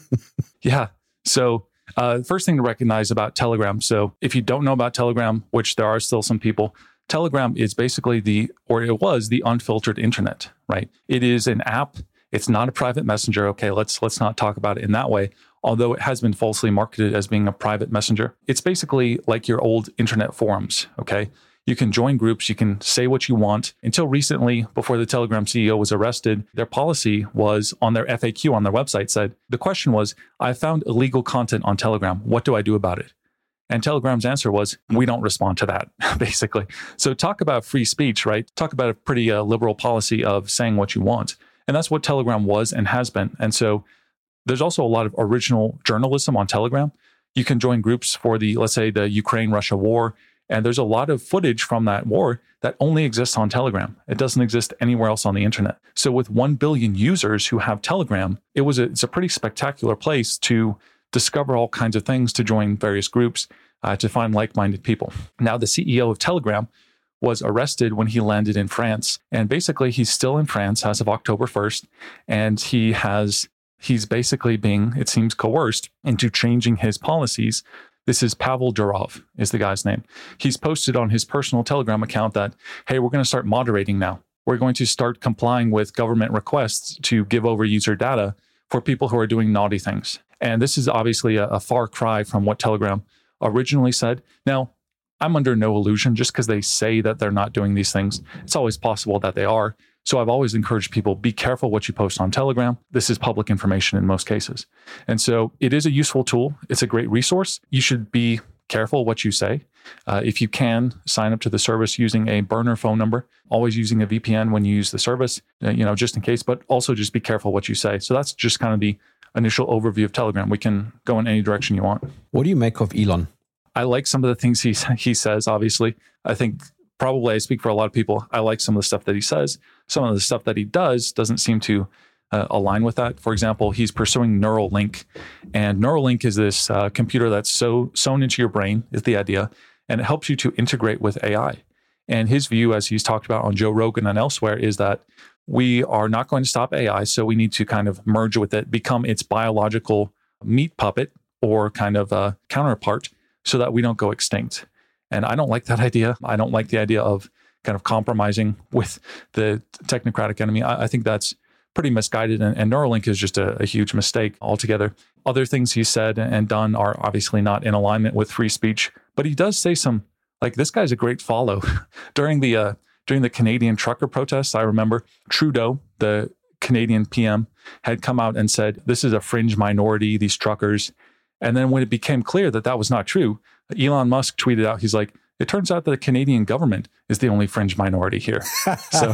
Yeah. So uh, first thing to recognize about Telegram. So if you don't know about Telegram, which there are still some people, Telegram is basically the, or it was the unfiltered internet, right? It is an app. It's not a private messenger. Okay, let's let's not talk about it in that way, although it has been falsely marketed as being a private messenger. It's basically like your old internet forums, okay? You can join groups, you can say what you want. Until recently, before the Telegram C E O was arrested, their policy was on their F A Q on their website said, the question was, I found illegal content on Telegram. What do I do about it? And Telegram's answer was, we don't respond to that, basically. So talk about free speech, right? Talk about a pretty uh, liberal policy of saying what you want. And that's what Telegram was and has been. And so there's also a lot of original journalism on Telegram. You can join groups for the, let's say, the Ukraine-Russia war. And there's a lot of footage from that war that only exists on Telegram. It doesn't exist anywhere else on the internet. So with one billion users who have Telegram, it was a, it's a pretty spectacular place to discover all kinds of things, to join various groups, uh, to find like-minded people. Now, the C E O of Telegram was arrested when he landed in France. And basically, he's still in France as of October first. And he has, he's basically being, it seems, coerced into changing his policies. This is Pavel Durov, is the guy's name. He's posted on his personal Telegram account that, hey, we're going to start moderating now. We're going to start complying with government requests to give over user data for people who are doing naughty things. And this is obviously a, a far cry from what Telegram originally said. Now, I'm under no illusion just because they say that they're not doing these things. It's always possible that they are. So I've always encouraged people, be careful what you post on Telegram. This is public information in most cases. And so it is a useful tool. It's a great resource. You should be careful what you say. Uh, if you can, sign up to the service using a burner phone number, always using a V P N when you use the service, uh, you know, just in case, but also just be careful what you say. So that's just kind of the initial overview of Telegram. We can go in any direction you want. What do you make of Elon? I like some of the things he he says, obviously. I think probably I speak for a lot of people. I like some of the stuff that he says. Some of the stuff that he does doesn't seem to uh, align with that. For example, he's pursuing Neuralink. And Neuralink is this uh, computer that's so sewn into your brain, is the idea. And it helps you to integrate with A I. And his view, as he's talked about on Joe Rogan and elsewhere, is that we are not going to stop A I. So we need to kind of merge with it, become its biological meat puppet or kind of uh, counterpart, so that we don't go extinct. And I don't like that idea. I don't like the idea of kind of compromising with the technocratic enemy. I, I think that's pretty misguided. And, and Neuralink is just a, a huge mistake altogether. Other things he said and done are obviously not in alignment with free speech. But he does say some, like, this guy's a great follow. during the uh, during the Canadian trucker protests, I remember Trudeau, the Canadian P M, had come out and said, this is a fringe minority, these truckers. And then when it became clear that that was not true, Elon Musk tweeted out, he's like, it turns out that the Canadian government is the only fringe minority here. so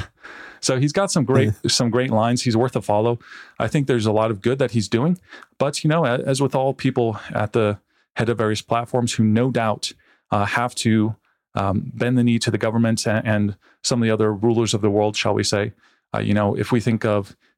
so he's got some great some great lines. He's worth a follow. I think there's a lot of good that he's doing. But, you know, as with all people at the head of various platforms who no doubt uh, have to um, bend the knee to the government and, and some of the other rulers of the world, shall we say, uh, you know, if we think of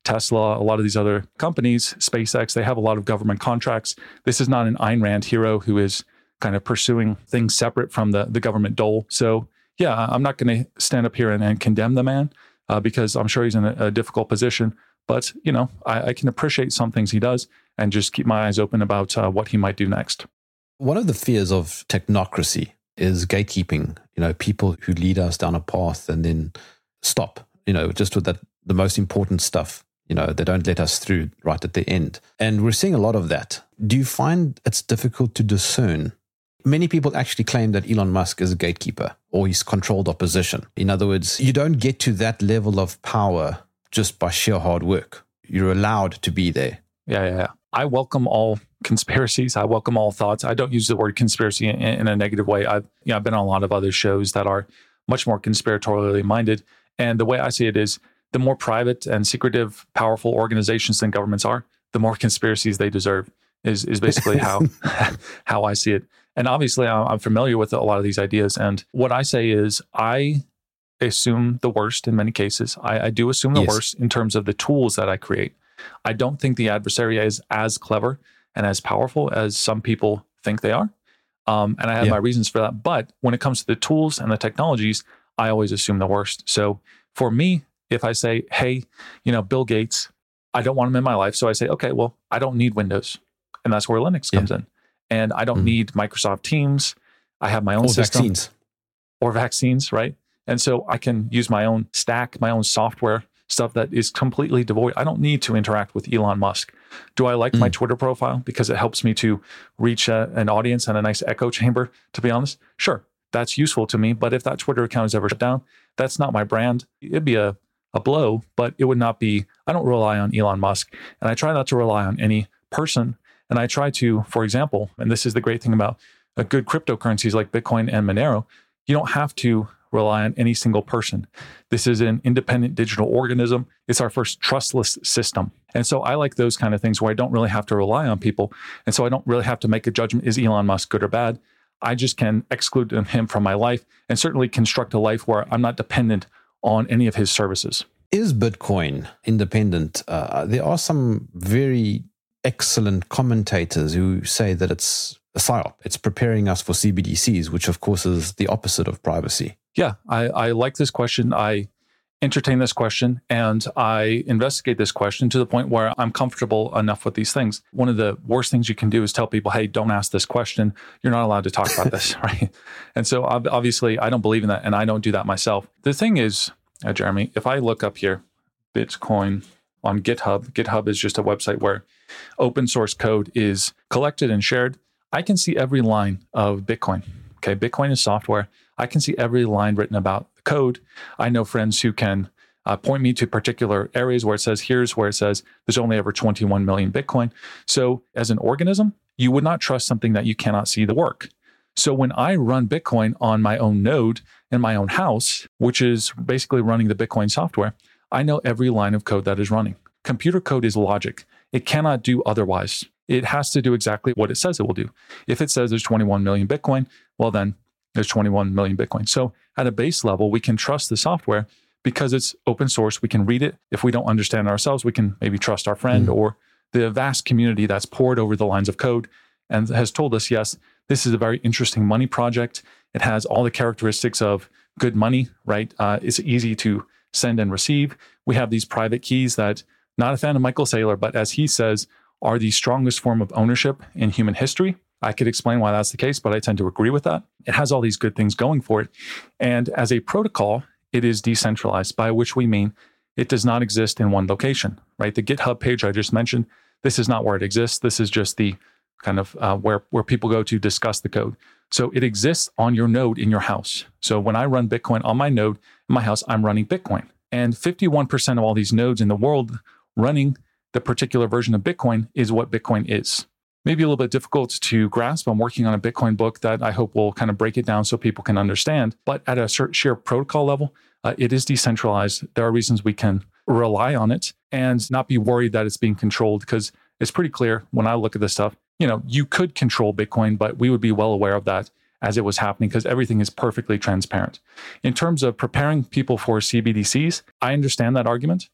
Tesla, a lot of these other companies, SpaceX, they have a lot of government contracts. This is not an Ayn Rand hero who is kind of pursuing things separate from the, the government dole. So yeah, I'm not going to stand up here and, and condemn the man uh, because I'm sure he's in a, a difficult position. But, you know, I, I can appreciate some things he does and just keep my eyes open about uh, what he might do next. One of the fears of technocracy is gatekeeping, you know, people who lead us down a path and then stop, you know, just with that, the most important stuff, you know, they don't let us through right at the end. And we're seeing a lot of that. Do you find it's difficult to discern? Many people actually claim that Elon Musk is a gatekeeper or he's controlled opposition. In other words, you don't get to that level of power just by sheer hard work. You're allowed to be there. Yeah, yeah, yeah. I welcome all conspiracies. I welcome all thoughts. I don't use the word conspiracy in, in a negative way. I've, you know, I've been on a lot of other shows that are much more conspiratorially minded. And the way I see it is the more private and secretive, powerful organizations than governments are, the more conspiracies they deserve is, is basically how, how I see it. And obviously, I'm familiar with a lot of these ideas. And what I say is I assume the worst in many cases. I, I do assume the Yes. worst in terms of the tools that I create. I don't think the adversary is as clever and as powerful as some people think they are. Um, and I have Yeah. my reasons for that. But when it comes to the tools and the technologies, I always assume the worst. So for me, if I say, hey, you know, Bill Gates, I don't want him in my life. So I say, okay, well, I don't need Windows. And that's where Linux comes Yeah. in. And I don't Mhm. need Microsoft Teams. I have my own Or system. vaccines. Or vaccines, right? And so I can use my own stack, my own software, stuff that is completely devoid. I don't need to interact with Elon Musk. Do I like my Mm. Twitter profile because it helps me to reach a, an audience and a nice echo chamber, to be honest? Sure, that's useful to me. But if that Twitter account is ever shut down, that's not my brand. It'd be a, a blow, but it would not be, I don't rely on Elon Musk. And I try not to rely on any person. And I try to, for example, and this is the great thing about a good cryptocurrencies like Bitcoin and Monero, you don't have to rely on any single person. This is an independent digital organism. It's our first trustless system. And so I like those kind of things where I don't really have to rely on people. And so I don't really have to make a judgment, is Elon Musk good or bad? I just can exclude him from my life and certainly construct a life where I'm not dependent on any of his services. Is Bitcoin independent? Uh, there are some very excellent commentators who say that it's a psyop. It's preparing us for C B D Cs, which of course is the opposite of privacy. Yeah, I, I like this question. I entertain this question and I investigate this question to the point where I'm comfortable enough with these things. One of the worst things you can do is tell people, hey, don't ask this question. You're not allowed to talk about this, right? And so obviously I don't believe in that and I don't do that myself. The thing is, uh, Jeremy, if I look up here, Bitcoin on GitHub, GitHub is just a website where open source code is collected and shared. I can see every line of Bitcoin. Okay, Bitcoin is software. I can see every line written about the code. I know friends who can uh, point me to particular areas where it says, here's where it says there's only ever twenty-one million Bitcoin. So as an organism, you would not trust something that you cannot see the work. So when I run Bitcoin on my own node in my own house, which is basically running the Bitcoin software, I know every line of code that is running. Computer code is logic. It cannot do otherwise. It has to do exactly what it says it will do. If it says there's twenty-one million Bitcoin, well then there's twenty-one million Bitcoin. So at a base level, we can trust the software because it's open source. We can read it. If we don't understand it ourselves, we can maybe trust our friend mm. or the vast community that's poured over the lines of code and has told us, yes, this is a very interesting money project. It has all the characteristics of good money, right? Uh, it's easy to send and receive. We have these private keys that, not a fan of Michael Saylor, but as he says, are the strongest form of ownership in human history. I could explain why that's the case, but I tend to agree with that. It has all these good things going for it. And as a protocol, it is decentralized, by which we mean it does not exist in one location, right? The GitHub page I just mentioned, this is not where it exists. This is just the kind of uh, where, where people go to discuss the code. So it exists on your node in your house. So when I run Bitcoin on my node in my house, I'm running Bitcoin. And fifty-one percent of all these nodes in the world running the particular version of Bitcoin is what Bitcoin is. Maybe a little bit difficult to grasp. I'm working on a Bitcoin book that I hope will kind of break it down so people can understand. But at a certain sheer protocol level, uh, it is decentralized. There are reasons we can rely on it and not be worried that it's being controlled, because it's pretty clear when I look at this stuff, you know, you could control Bitcoin, but we would be well aware of that as it was happening because everything is perfectly transparent. In terms of preparing people for C B D Cs, I understand that argument.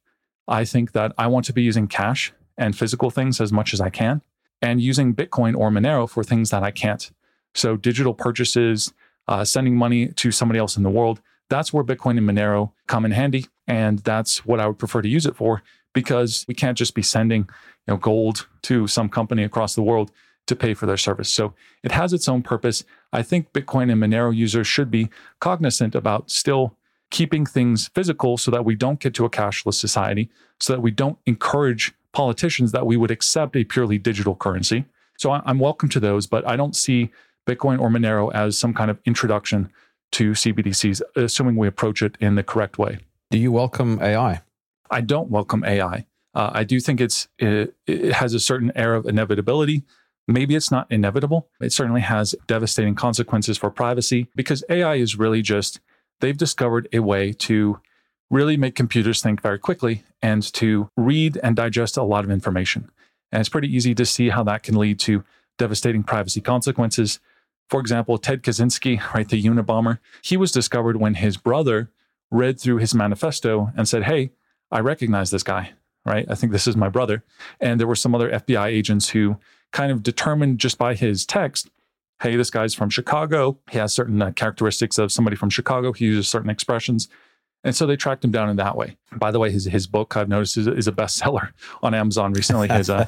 I think that I want to be using cash and physical things as much as I can, and using Bitcoin or Monero for things that I can't. So digital purchases, uh, sending money to somebody else in the world, that's where Bitcoin and Monero come in handy. And that's what I would prefer to use it for, because we can't just be sending, you know, gold to some company across the world to pay for their service. So it has its own purpose. I think Bitcoin and Monero users should be cognizant about still keeping things physical so that we don't get to a cashless society, so that we don't encourage politicians that we would accept a purely digital currency. So I'm welcome to those, but I don't see Bitcoin or Monero as some kind of introduction to C B D Cs, assuming we approach it in the correct way. Do you welcome A I? I don't welcome A I. Uh, I do think it's it, it has a certain air of inevitability. Maybe it's not inevitable. It certainly has devastating consequences for privacy, because A I is really just, they've discovered a way to really make computers think very quickly and to read and digest a lot of information. And it's pretty easy to see how that can lead to devastating privacy consequences. For example, Ted Kaczynski, right, the Unabomber, he was discovered when his brother read through his manifesto and said, hey, I recognize this guy, right? I think this is my brother. And there were some other F B I agents who kind of determined just by his text, hey, this guy's from Chicago. He has certain uh, characteristics of somebody from Chicago. He uses certain expressions. And so they tracked him down in that way. By the way, his his book, I've noticed, is, is a bestseller on Amazon recently. His, uh,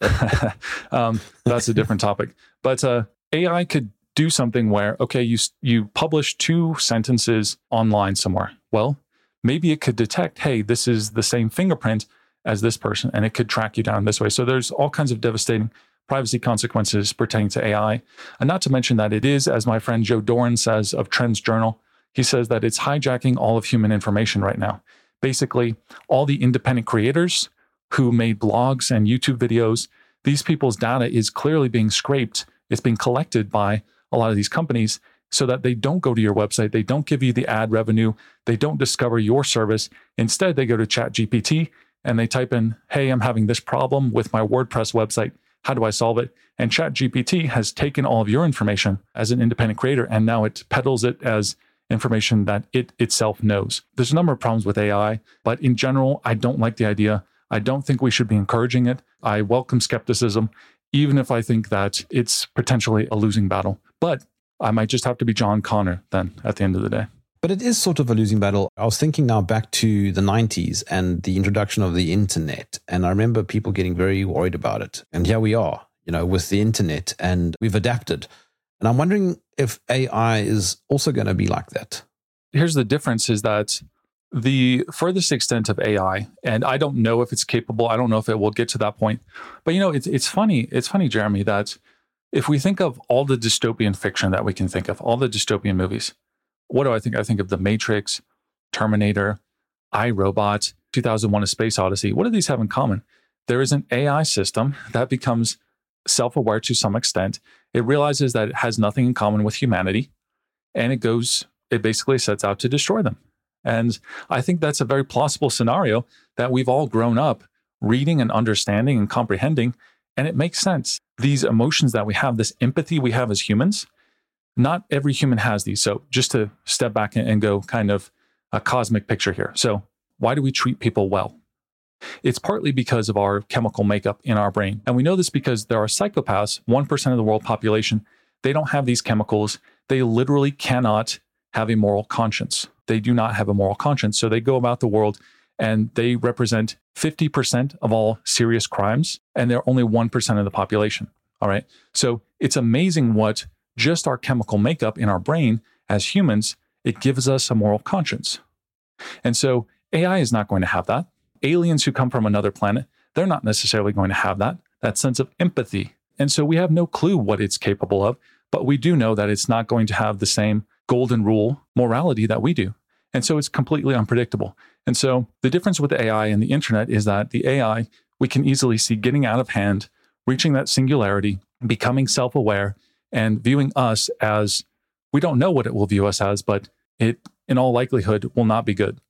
um, that's a different topic. But uh, A I could do something where, okay, you you publish two sentences online somewhere. Well, maybe it could detect, hey, this is the same fingerprint as this person, and it could track you down this way. So there's all kinds of devastating privacy consequences pertaining to A I. And not to mention that it is, as my friend Joe Doran says of Trends Journal, he says that it's hijacking all of human information right now. Basically, all the independent creators who made blogs and YouTube videos, these people's data is clearly being scraped. It's being collected by a lot of these companies so that they don't go to your website. They don't give you the ad revenue. They don't discover your service. Instead, they go to ChatGPT and they type in, hey, I'm having this problem with my WordPress website. How do I solve it? And ChatGPT has taken all of your information as an independent creator, and now it peddles it as information that it itself knows. There's a number of problems with A I, but in general, I don't like the idea. I don't think we should be encouraging it. I welcome skepticism, even if I think that it's potentially a losing battle. But I might just have to be John Connor then at the end of the day. But it is sort of a losing battle. I was thinking now back to the nineties and the introduction of the internet. And I remember people getting very worried about it. And here we are, you know, with the internet, and we've adapted. And I'm wondering if A I is also going to be like that. Here's the difference is that the furthest extent of A I, and I don't know if it's capable, I don't know if it will get to that point. But, you know, it's it's funny, it's funny, Jeremy, that if we think of all the dystopian fiction that we can think of, all the dystopian movies, what do I think? I think of The Matrix, Terminator, iRobot, two thousand one: A Space Odyssey. What do these have in common? There is an A I system that becomes self-aware to some extent. It realizes that it has nothing in common with humanity, and it goes, it basically sets out to destroy them. And I think that's a very plausible scenario that we've all grown up reading and understanding and comprehending, and it makes sense. These emotions that we have, this empathy we have as humans, not every human has these. So just to step back and go kind of a cosmic picture here. So why do we treat people well? It's partly because of our chemical makeup in our brain. And we know this because there are psychopaths, one percent of the world population. They don't have these chemicals. They literally cannot have a moral conscience. They do not have a moral conscience. So they go about the world and they represent fifty percent of all serious crimes, and they're only one percent of the population. All right. So it's amazing what just our chemical makeup in our brain as humans, it gives us a moral conscience. And so A I is not going to have that. Aliens who come from another planet, they're not necessarily going to have that, that sense of empathy. And so we have no clue what it's capable of, but we do know that it's not going to have the same golden rule morality that we do. And so it's completely unpredictable. And so the difference with A I and the internet is that the A I, we can easily see getting out of hand, reaching that singularity, becoming self-aware, and viewing us as, we don't know what it will view us as, but it, in all likelihood, will not be good.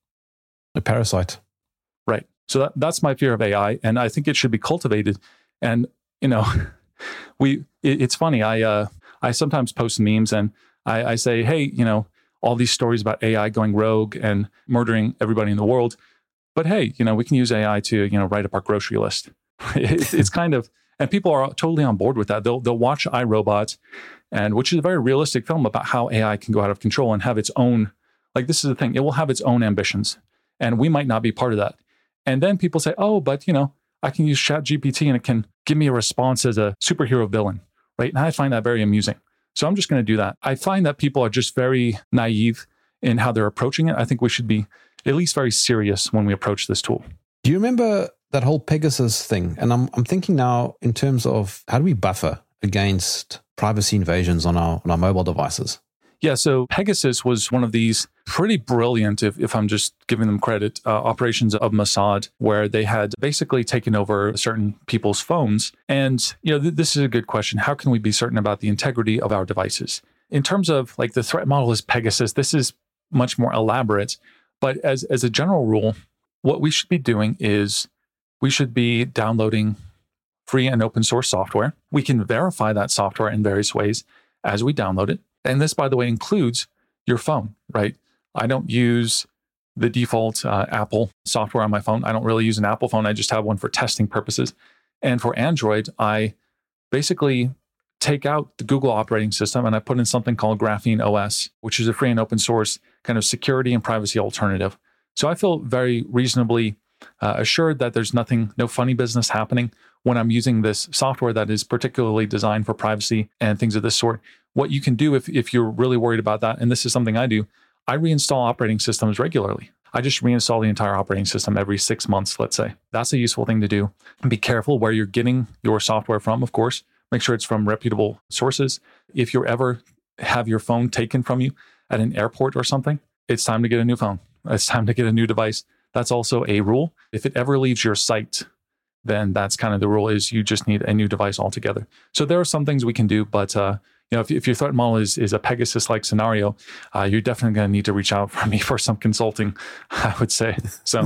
A parasite. Right. So that, that's my fear of A I, and I think it should be cultivated. And, you know, we it, it's funny. I uh, I sometimes post memes and I, I say, hey, you know, all these stories about A I going rogue and murdering everybody in the world. But hey, you know, we can use A I to, you know, write up our grocery list. it's, it's kind of, and people are totally on board with that. They'll they'll watch iRobot, and which is a very realistic film about how A I can go out of control and have its own, like this is the thing, it will have its own ambitions. And we might not be part of that. And then people say, oh, but you know, I can use ChatGPT and it can give me a response as a superhero villain, right? And I find that very amusing. So I'm just going to do that. I find that people are just very naive in how they're approaching it. I think we should be at least very serious when we approach this tool. Do you remember that whole Pegasus thing? And I'm I'm thinking now in terms of how do we buffer against privacy invasions on our on our mobile devices? Yeah, so Pegasus was one of these pretty brilliant, if, if I'm just giving them credit, uh, operations of Mossad, where they had basically taken over certain people's phones. And, you know, th- this is a good question. How can we be certain about the integrity of our devices? In terms of like the threat model is Pegasus, this is much more elaborate. But as, as a general rule, what we should be doing is we should be downloading free and open source software. We can verify that software in various ways as we download it. And this, by the way, includes your phone, right? I don't use the default uh, Apple software on my phone. I don't really use an Apple phone. I just have one for testing purposes. And for Android, I basically take out the Google operating system and I put in something called Graphene O S, which is a free and open source kind of security and privacy alternative. So I feel very reasonably uh, assured that there's nothing, no funny business happening when I'm using this software that is particularly designed for privacy and things of this sort. What you can do if, if you're really worried about that, and this is something I do, I reinstall operating systems regularly. I just reinstall the entire operating system every six months, let's say. That's a useful thing to do. Be careful where you're getting your software from, of course. Make sure it's from reputable sources. If you ever have your phone taken from you at an airport or something, it's time to get a new phone. It's time to get a new device. That's also a rule. If it ever leaves your site, then that's kind of the rule, is you just need a new device altogether. So there are some things we can do, but uh, you know, if, if your threat model is, is a Pegasus-like scenario, uh, you're definitely going to need to reach out for me for some consulting, I would say. So,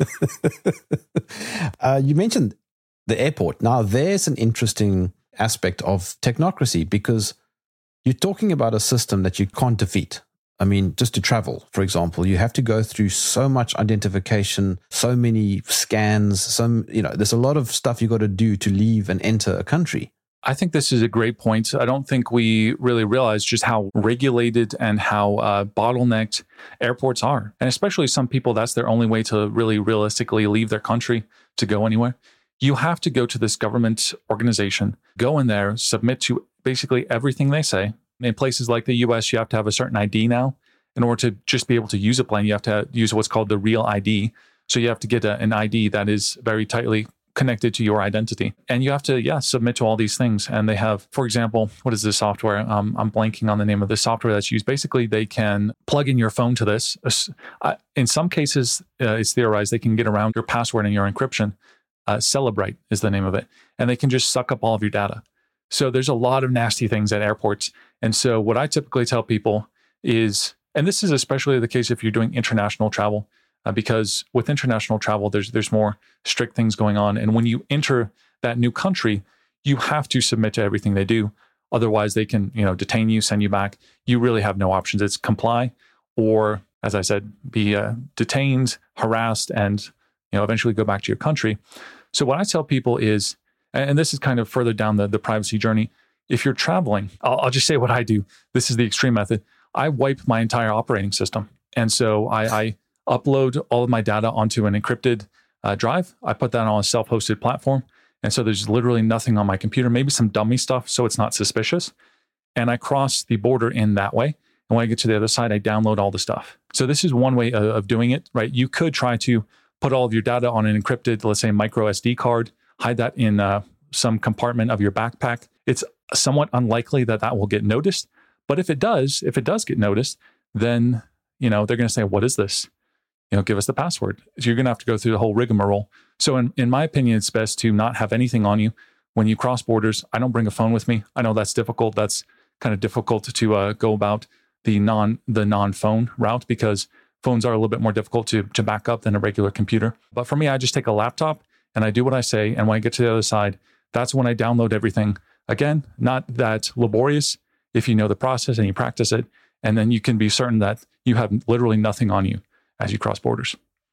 uh, you mentioned the airport. Now, there's an interesting aspect of technocracy because you're talking about a system that you can't defeat. I mean, just to travel, for example, you have to go through so much identification, so many scans, some, you know, there's a lot of stuff you got to do to leave and enter a country. I think this is a great point. I don't think we really realize just how regulated and how uh, bottlenecked airports are. And especially some people, that's their only way to really realistically leave their country to go anywhere. You have to go to this government organization, go in there, submit to basically everything they say. In places like the U S, you have to have a certain I D now. In order to just be able to use a plane, you have to use what's called the Real I D. So you have to get a, an I D that is very tightly connected to your identity. And you have to, yeah, submit to all these things. And they have, for example, what is this software? Um, I'm blanking on the name of the software that's used. Basically, they can plug in your phone to this. Uh, in some cases, uh, it's theorized they can get around your password and your encryption. Uh, Celebrite is the name of it. And they can just suck up all of your data. So there's a lot of nasty things at airports. And so what I typically tell people is, and this is especially the case if you're doing international travel, uh, because with international travel, there's there's more strict things going on. And when you enter that new country, you have to submit to everything they do. Otherwise, they can, you know, detain you, send you back. You really have no options. It's comply or, as I said, be uh, detained, harassed, and, you know, eventually go back to your country. So what I tell people is, and this is kind of further down the, the privacy journey, if you're traveling, I'll, I'll just say what I do. This is the extreme method. I wipe my entire operating system. And so I, I upload all of my data onto an encrypted uh, drive. I put that on a self-hosted platform. And so there's literally nothing on my computer, maybe some dummy stuff so it's not suspicious. And I cross the border in that way. And when I get to the other side, I download all the stuff. So this is one way of, of doing it, right? You could try to put all of your data on an encrypted, let's say, micro S D card, hide that in uh, some compartment of your backpack. It's somewhat unlikely that that will get noticed. But if it does, if it does get noticed, then, you know, they're going to say, what is this? You know, give us the password. So you're going to have to go through the whole rigmarole. So in, in my opinion, it's best to not have anything on you when you cross borders. I don't bring a phone with me. I know that's difficult. That's kind of difficult to uh, go about the non the non-phone route because phones are a little bit more difficult to, to back up than a regular computer. But for me, I just take a laptop and I do what I say. And when I get to the other side, that's when I download everything. Again, not that laborious if you know the process and you practice it. And then you can be certain that you have literally nothing on you as you cross borders.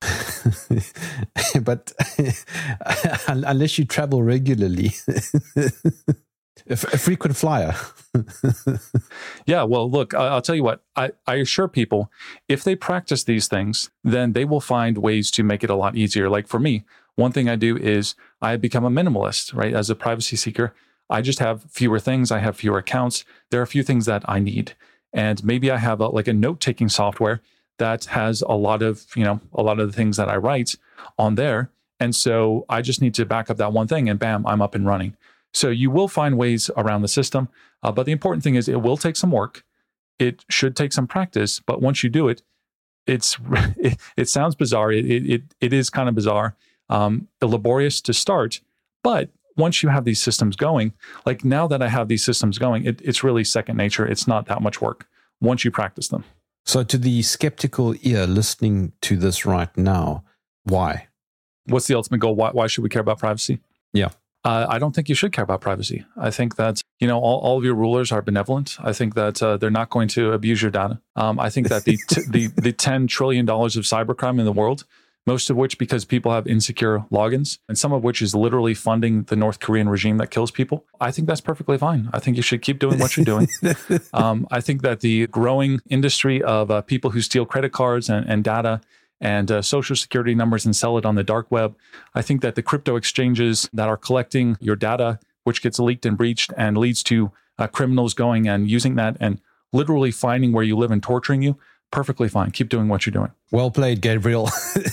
But unless you travel regularly, a frequent flyer. Yeah, well, look, I'll tell you what, I, I assure people, if they practice these things, then they will find ways to make it a lot easier. Like for me, one thing I do is I have become a minimalist, right? As a privacy seeker, I just have fewer things. I have fewer accounts. There are a few things that I need. And maybe I have a, like a note-taking software that has a lot of, you know, a lot of the things that I write on there. And so I just need to back up that one thing and bam, I'm up and running. So you will find ways around the system. Uh, but the important thing is it will take some work. It should take some practice. But once you do it, it's it, it sounds bizarre. It, it, it is kind of bizarre, um, laborious to start. But once you have these systems going, like now that I have these systems going, it, it's really second nature. It's not that much work once you practice them. So to the skeptical ear listening to this right now, why? What's the ultimate goal? Why, why should we care about privacy? Yeah. Uh, I don't think you should care about privacy. I think that, you know, all, all of your rulers are benevolent. I think that uh, they're not going to abuse your data. Um, I think that the, t- the the ten trillion dollars of cybercrime in the world, most of which because people have insecure logins, and some of which is literally funding the North Korean regime that kills people. I think that's perfectly fine. I think you should keep doing what you're doing. um, I think that the growing industry of uh, people who steal credit cards and, and data and uh, social security numbers and sell it on the dark web. I think that the crypto exchanges that are collecting your data, which gets leaked and breached and leads to uh, criminals going and using that and literally finding where you live and torturing you, perfectly fine. Keep doing what you're doing. Well played, Gabriel.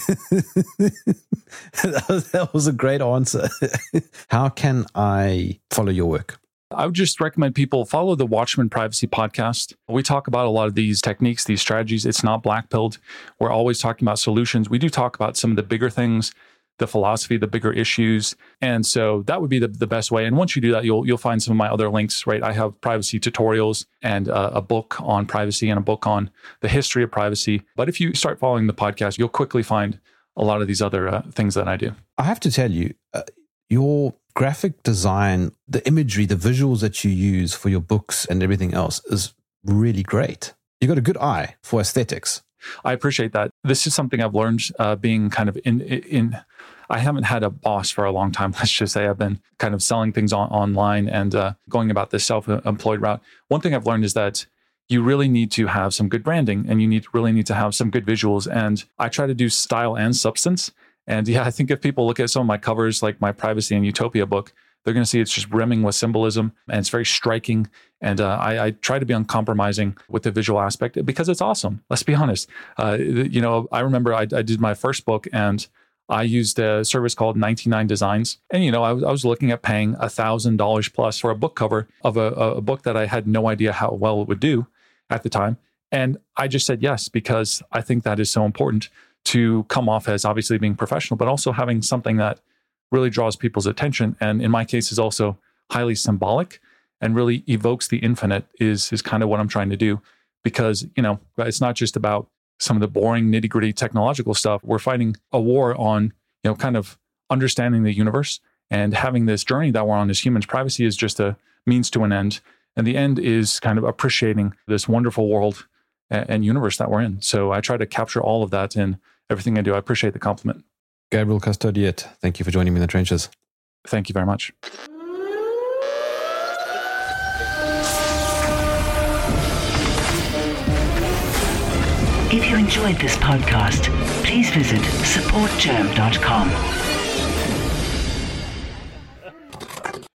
that, was, that was a great answer. How can I follow your work? I would just recommend people follow the Watchman Privacy Podcast. We talk about a lot of these techniques, these strategies. It's not black-pilled. We're always talking about solutions. We do talk about some of the bigger things, the philosophy, the bigger issues. And so that would be the, the best way. And once you do that, you'll you'll find some of my other links, right? I have privacy tutorials and uh, a book on privacy and a book on the history of privacy. But if you start following the podcast, you'll quickly find a lot of these other uh, things that I do. I have to tell you, uh, your graphic design, the imagery, the visuals that you use for your books and everything else is really great. You've got a good eye for aesthetics. I appreciate that. This is something I've learned uh, being kind of in, in, I haven't had a boss for a long time. Let's just say I've been kind of selling things on, online and uh, going about this self-employed route. One thing I've learned is that you really need to have some good branding and you need really need to have some good visuals. And I try to do style and substance. And yeah, I think if people look at some of my covers, like my Privacy and Utopia book, they're going to see it's just brimming with symbolism and it's very striking. And uh, I, I try to be uncompromising with the visual aspect because it's awesome. Let's be honest. Uh, you know, I remember I, I did my first book and I used a service called ninety-nine Designs. And, you know, I was, I was looking at paying one thousand dollars plus for a book cover of a, a book that I had no idea how well it would do at the time. And I just said yes, because I think that is so important to come off as obviously being professional, but also having something that really draws people's attention. And in my case is also highly symbolic and really evokes the infinite is, is kind of what I'm trying to do. Because, you know, it's not just about some of the boring nitty gritty technological stuff. We're fighting a war on, you know, kind of understanding the universe and having this journey that we're on as humans. Privacy is just a means to an end. And the end is kind of appreciating this wonderful world and universe that we're in. So I try to capture all of that in everything I do. I appreciate the compliment. Gabriel Custodiet, thank you for joining me in the trenches. Thank you very much. If you enjoyed this podcast, please visit support germ dot com.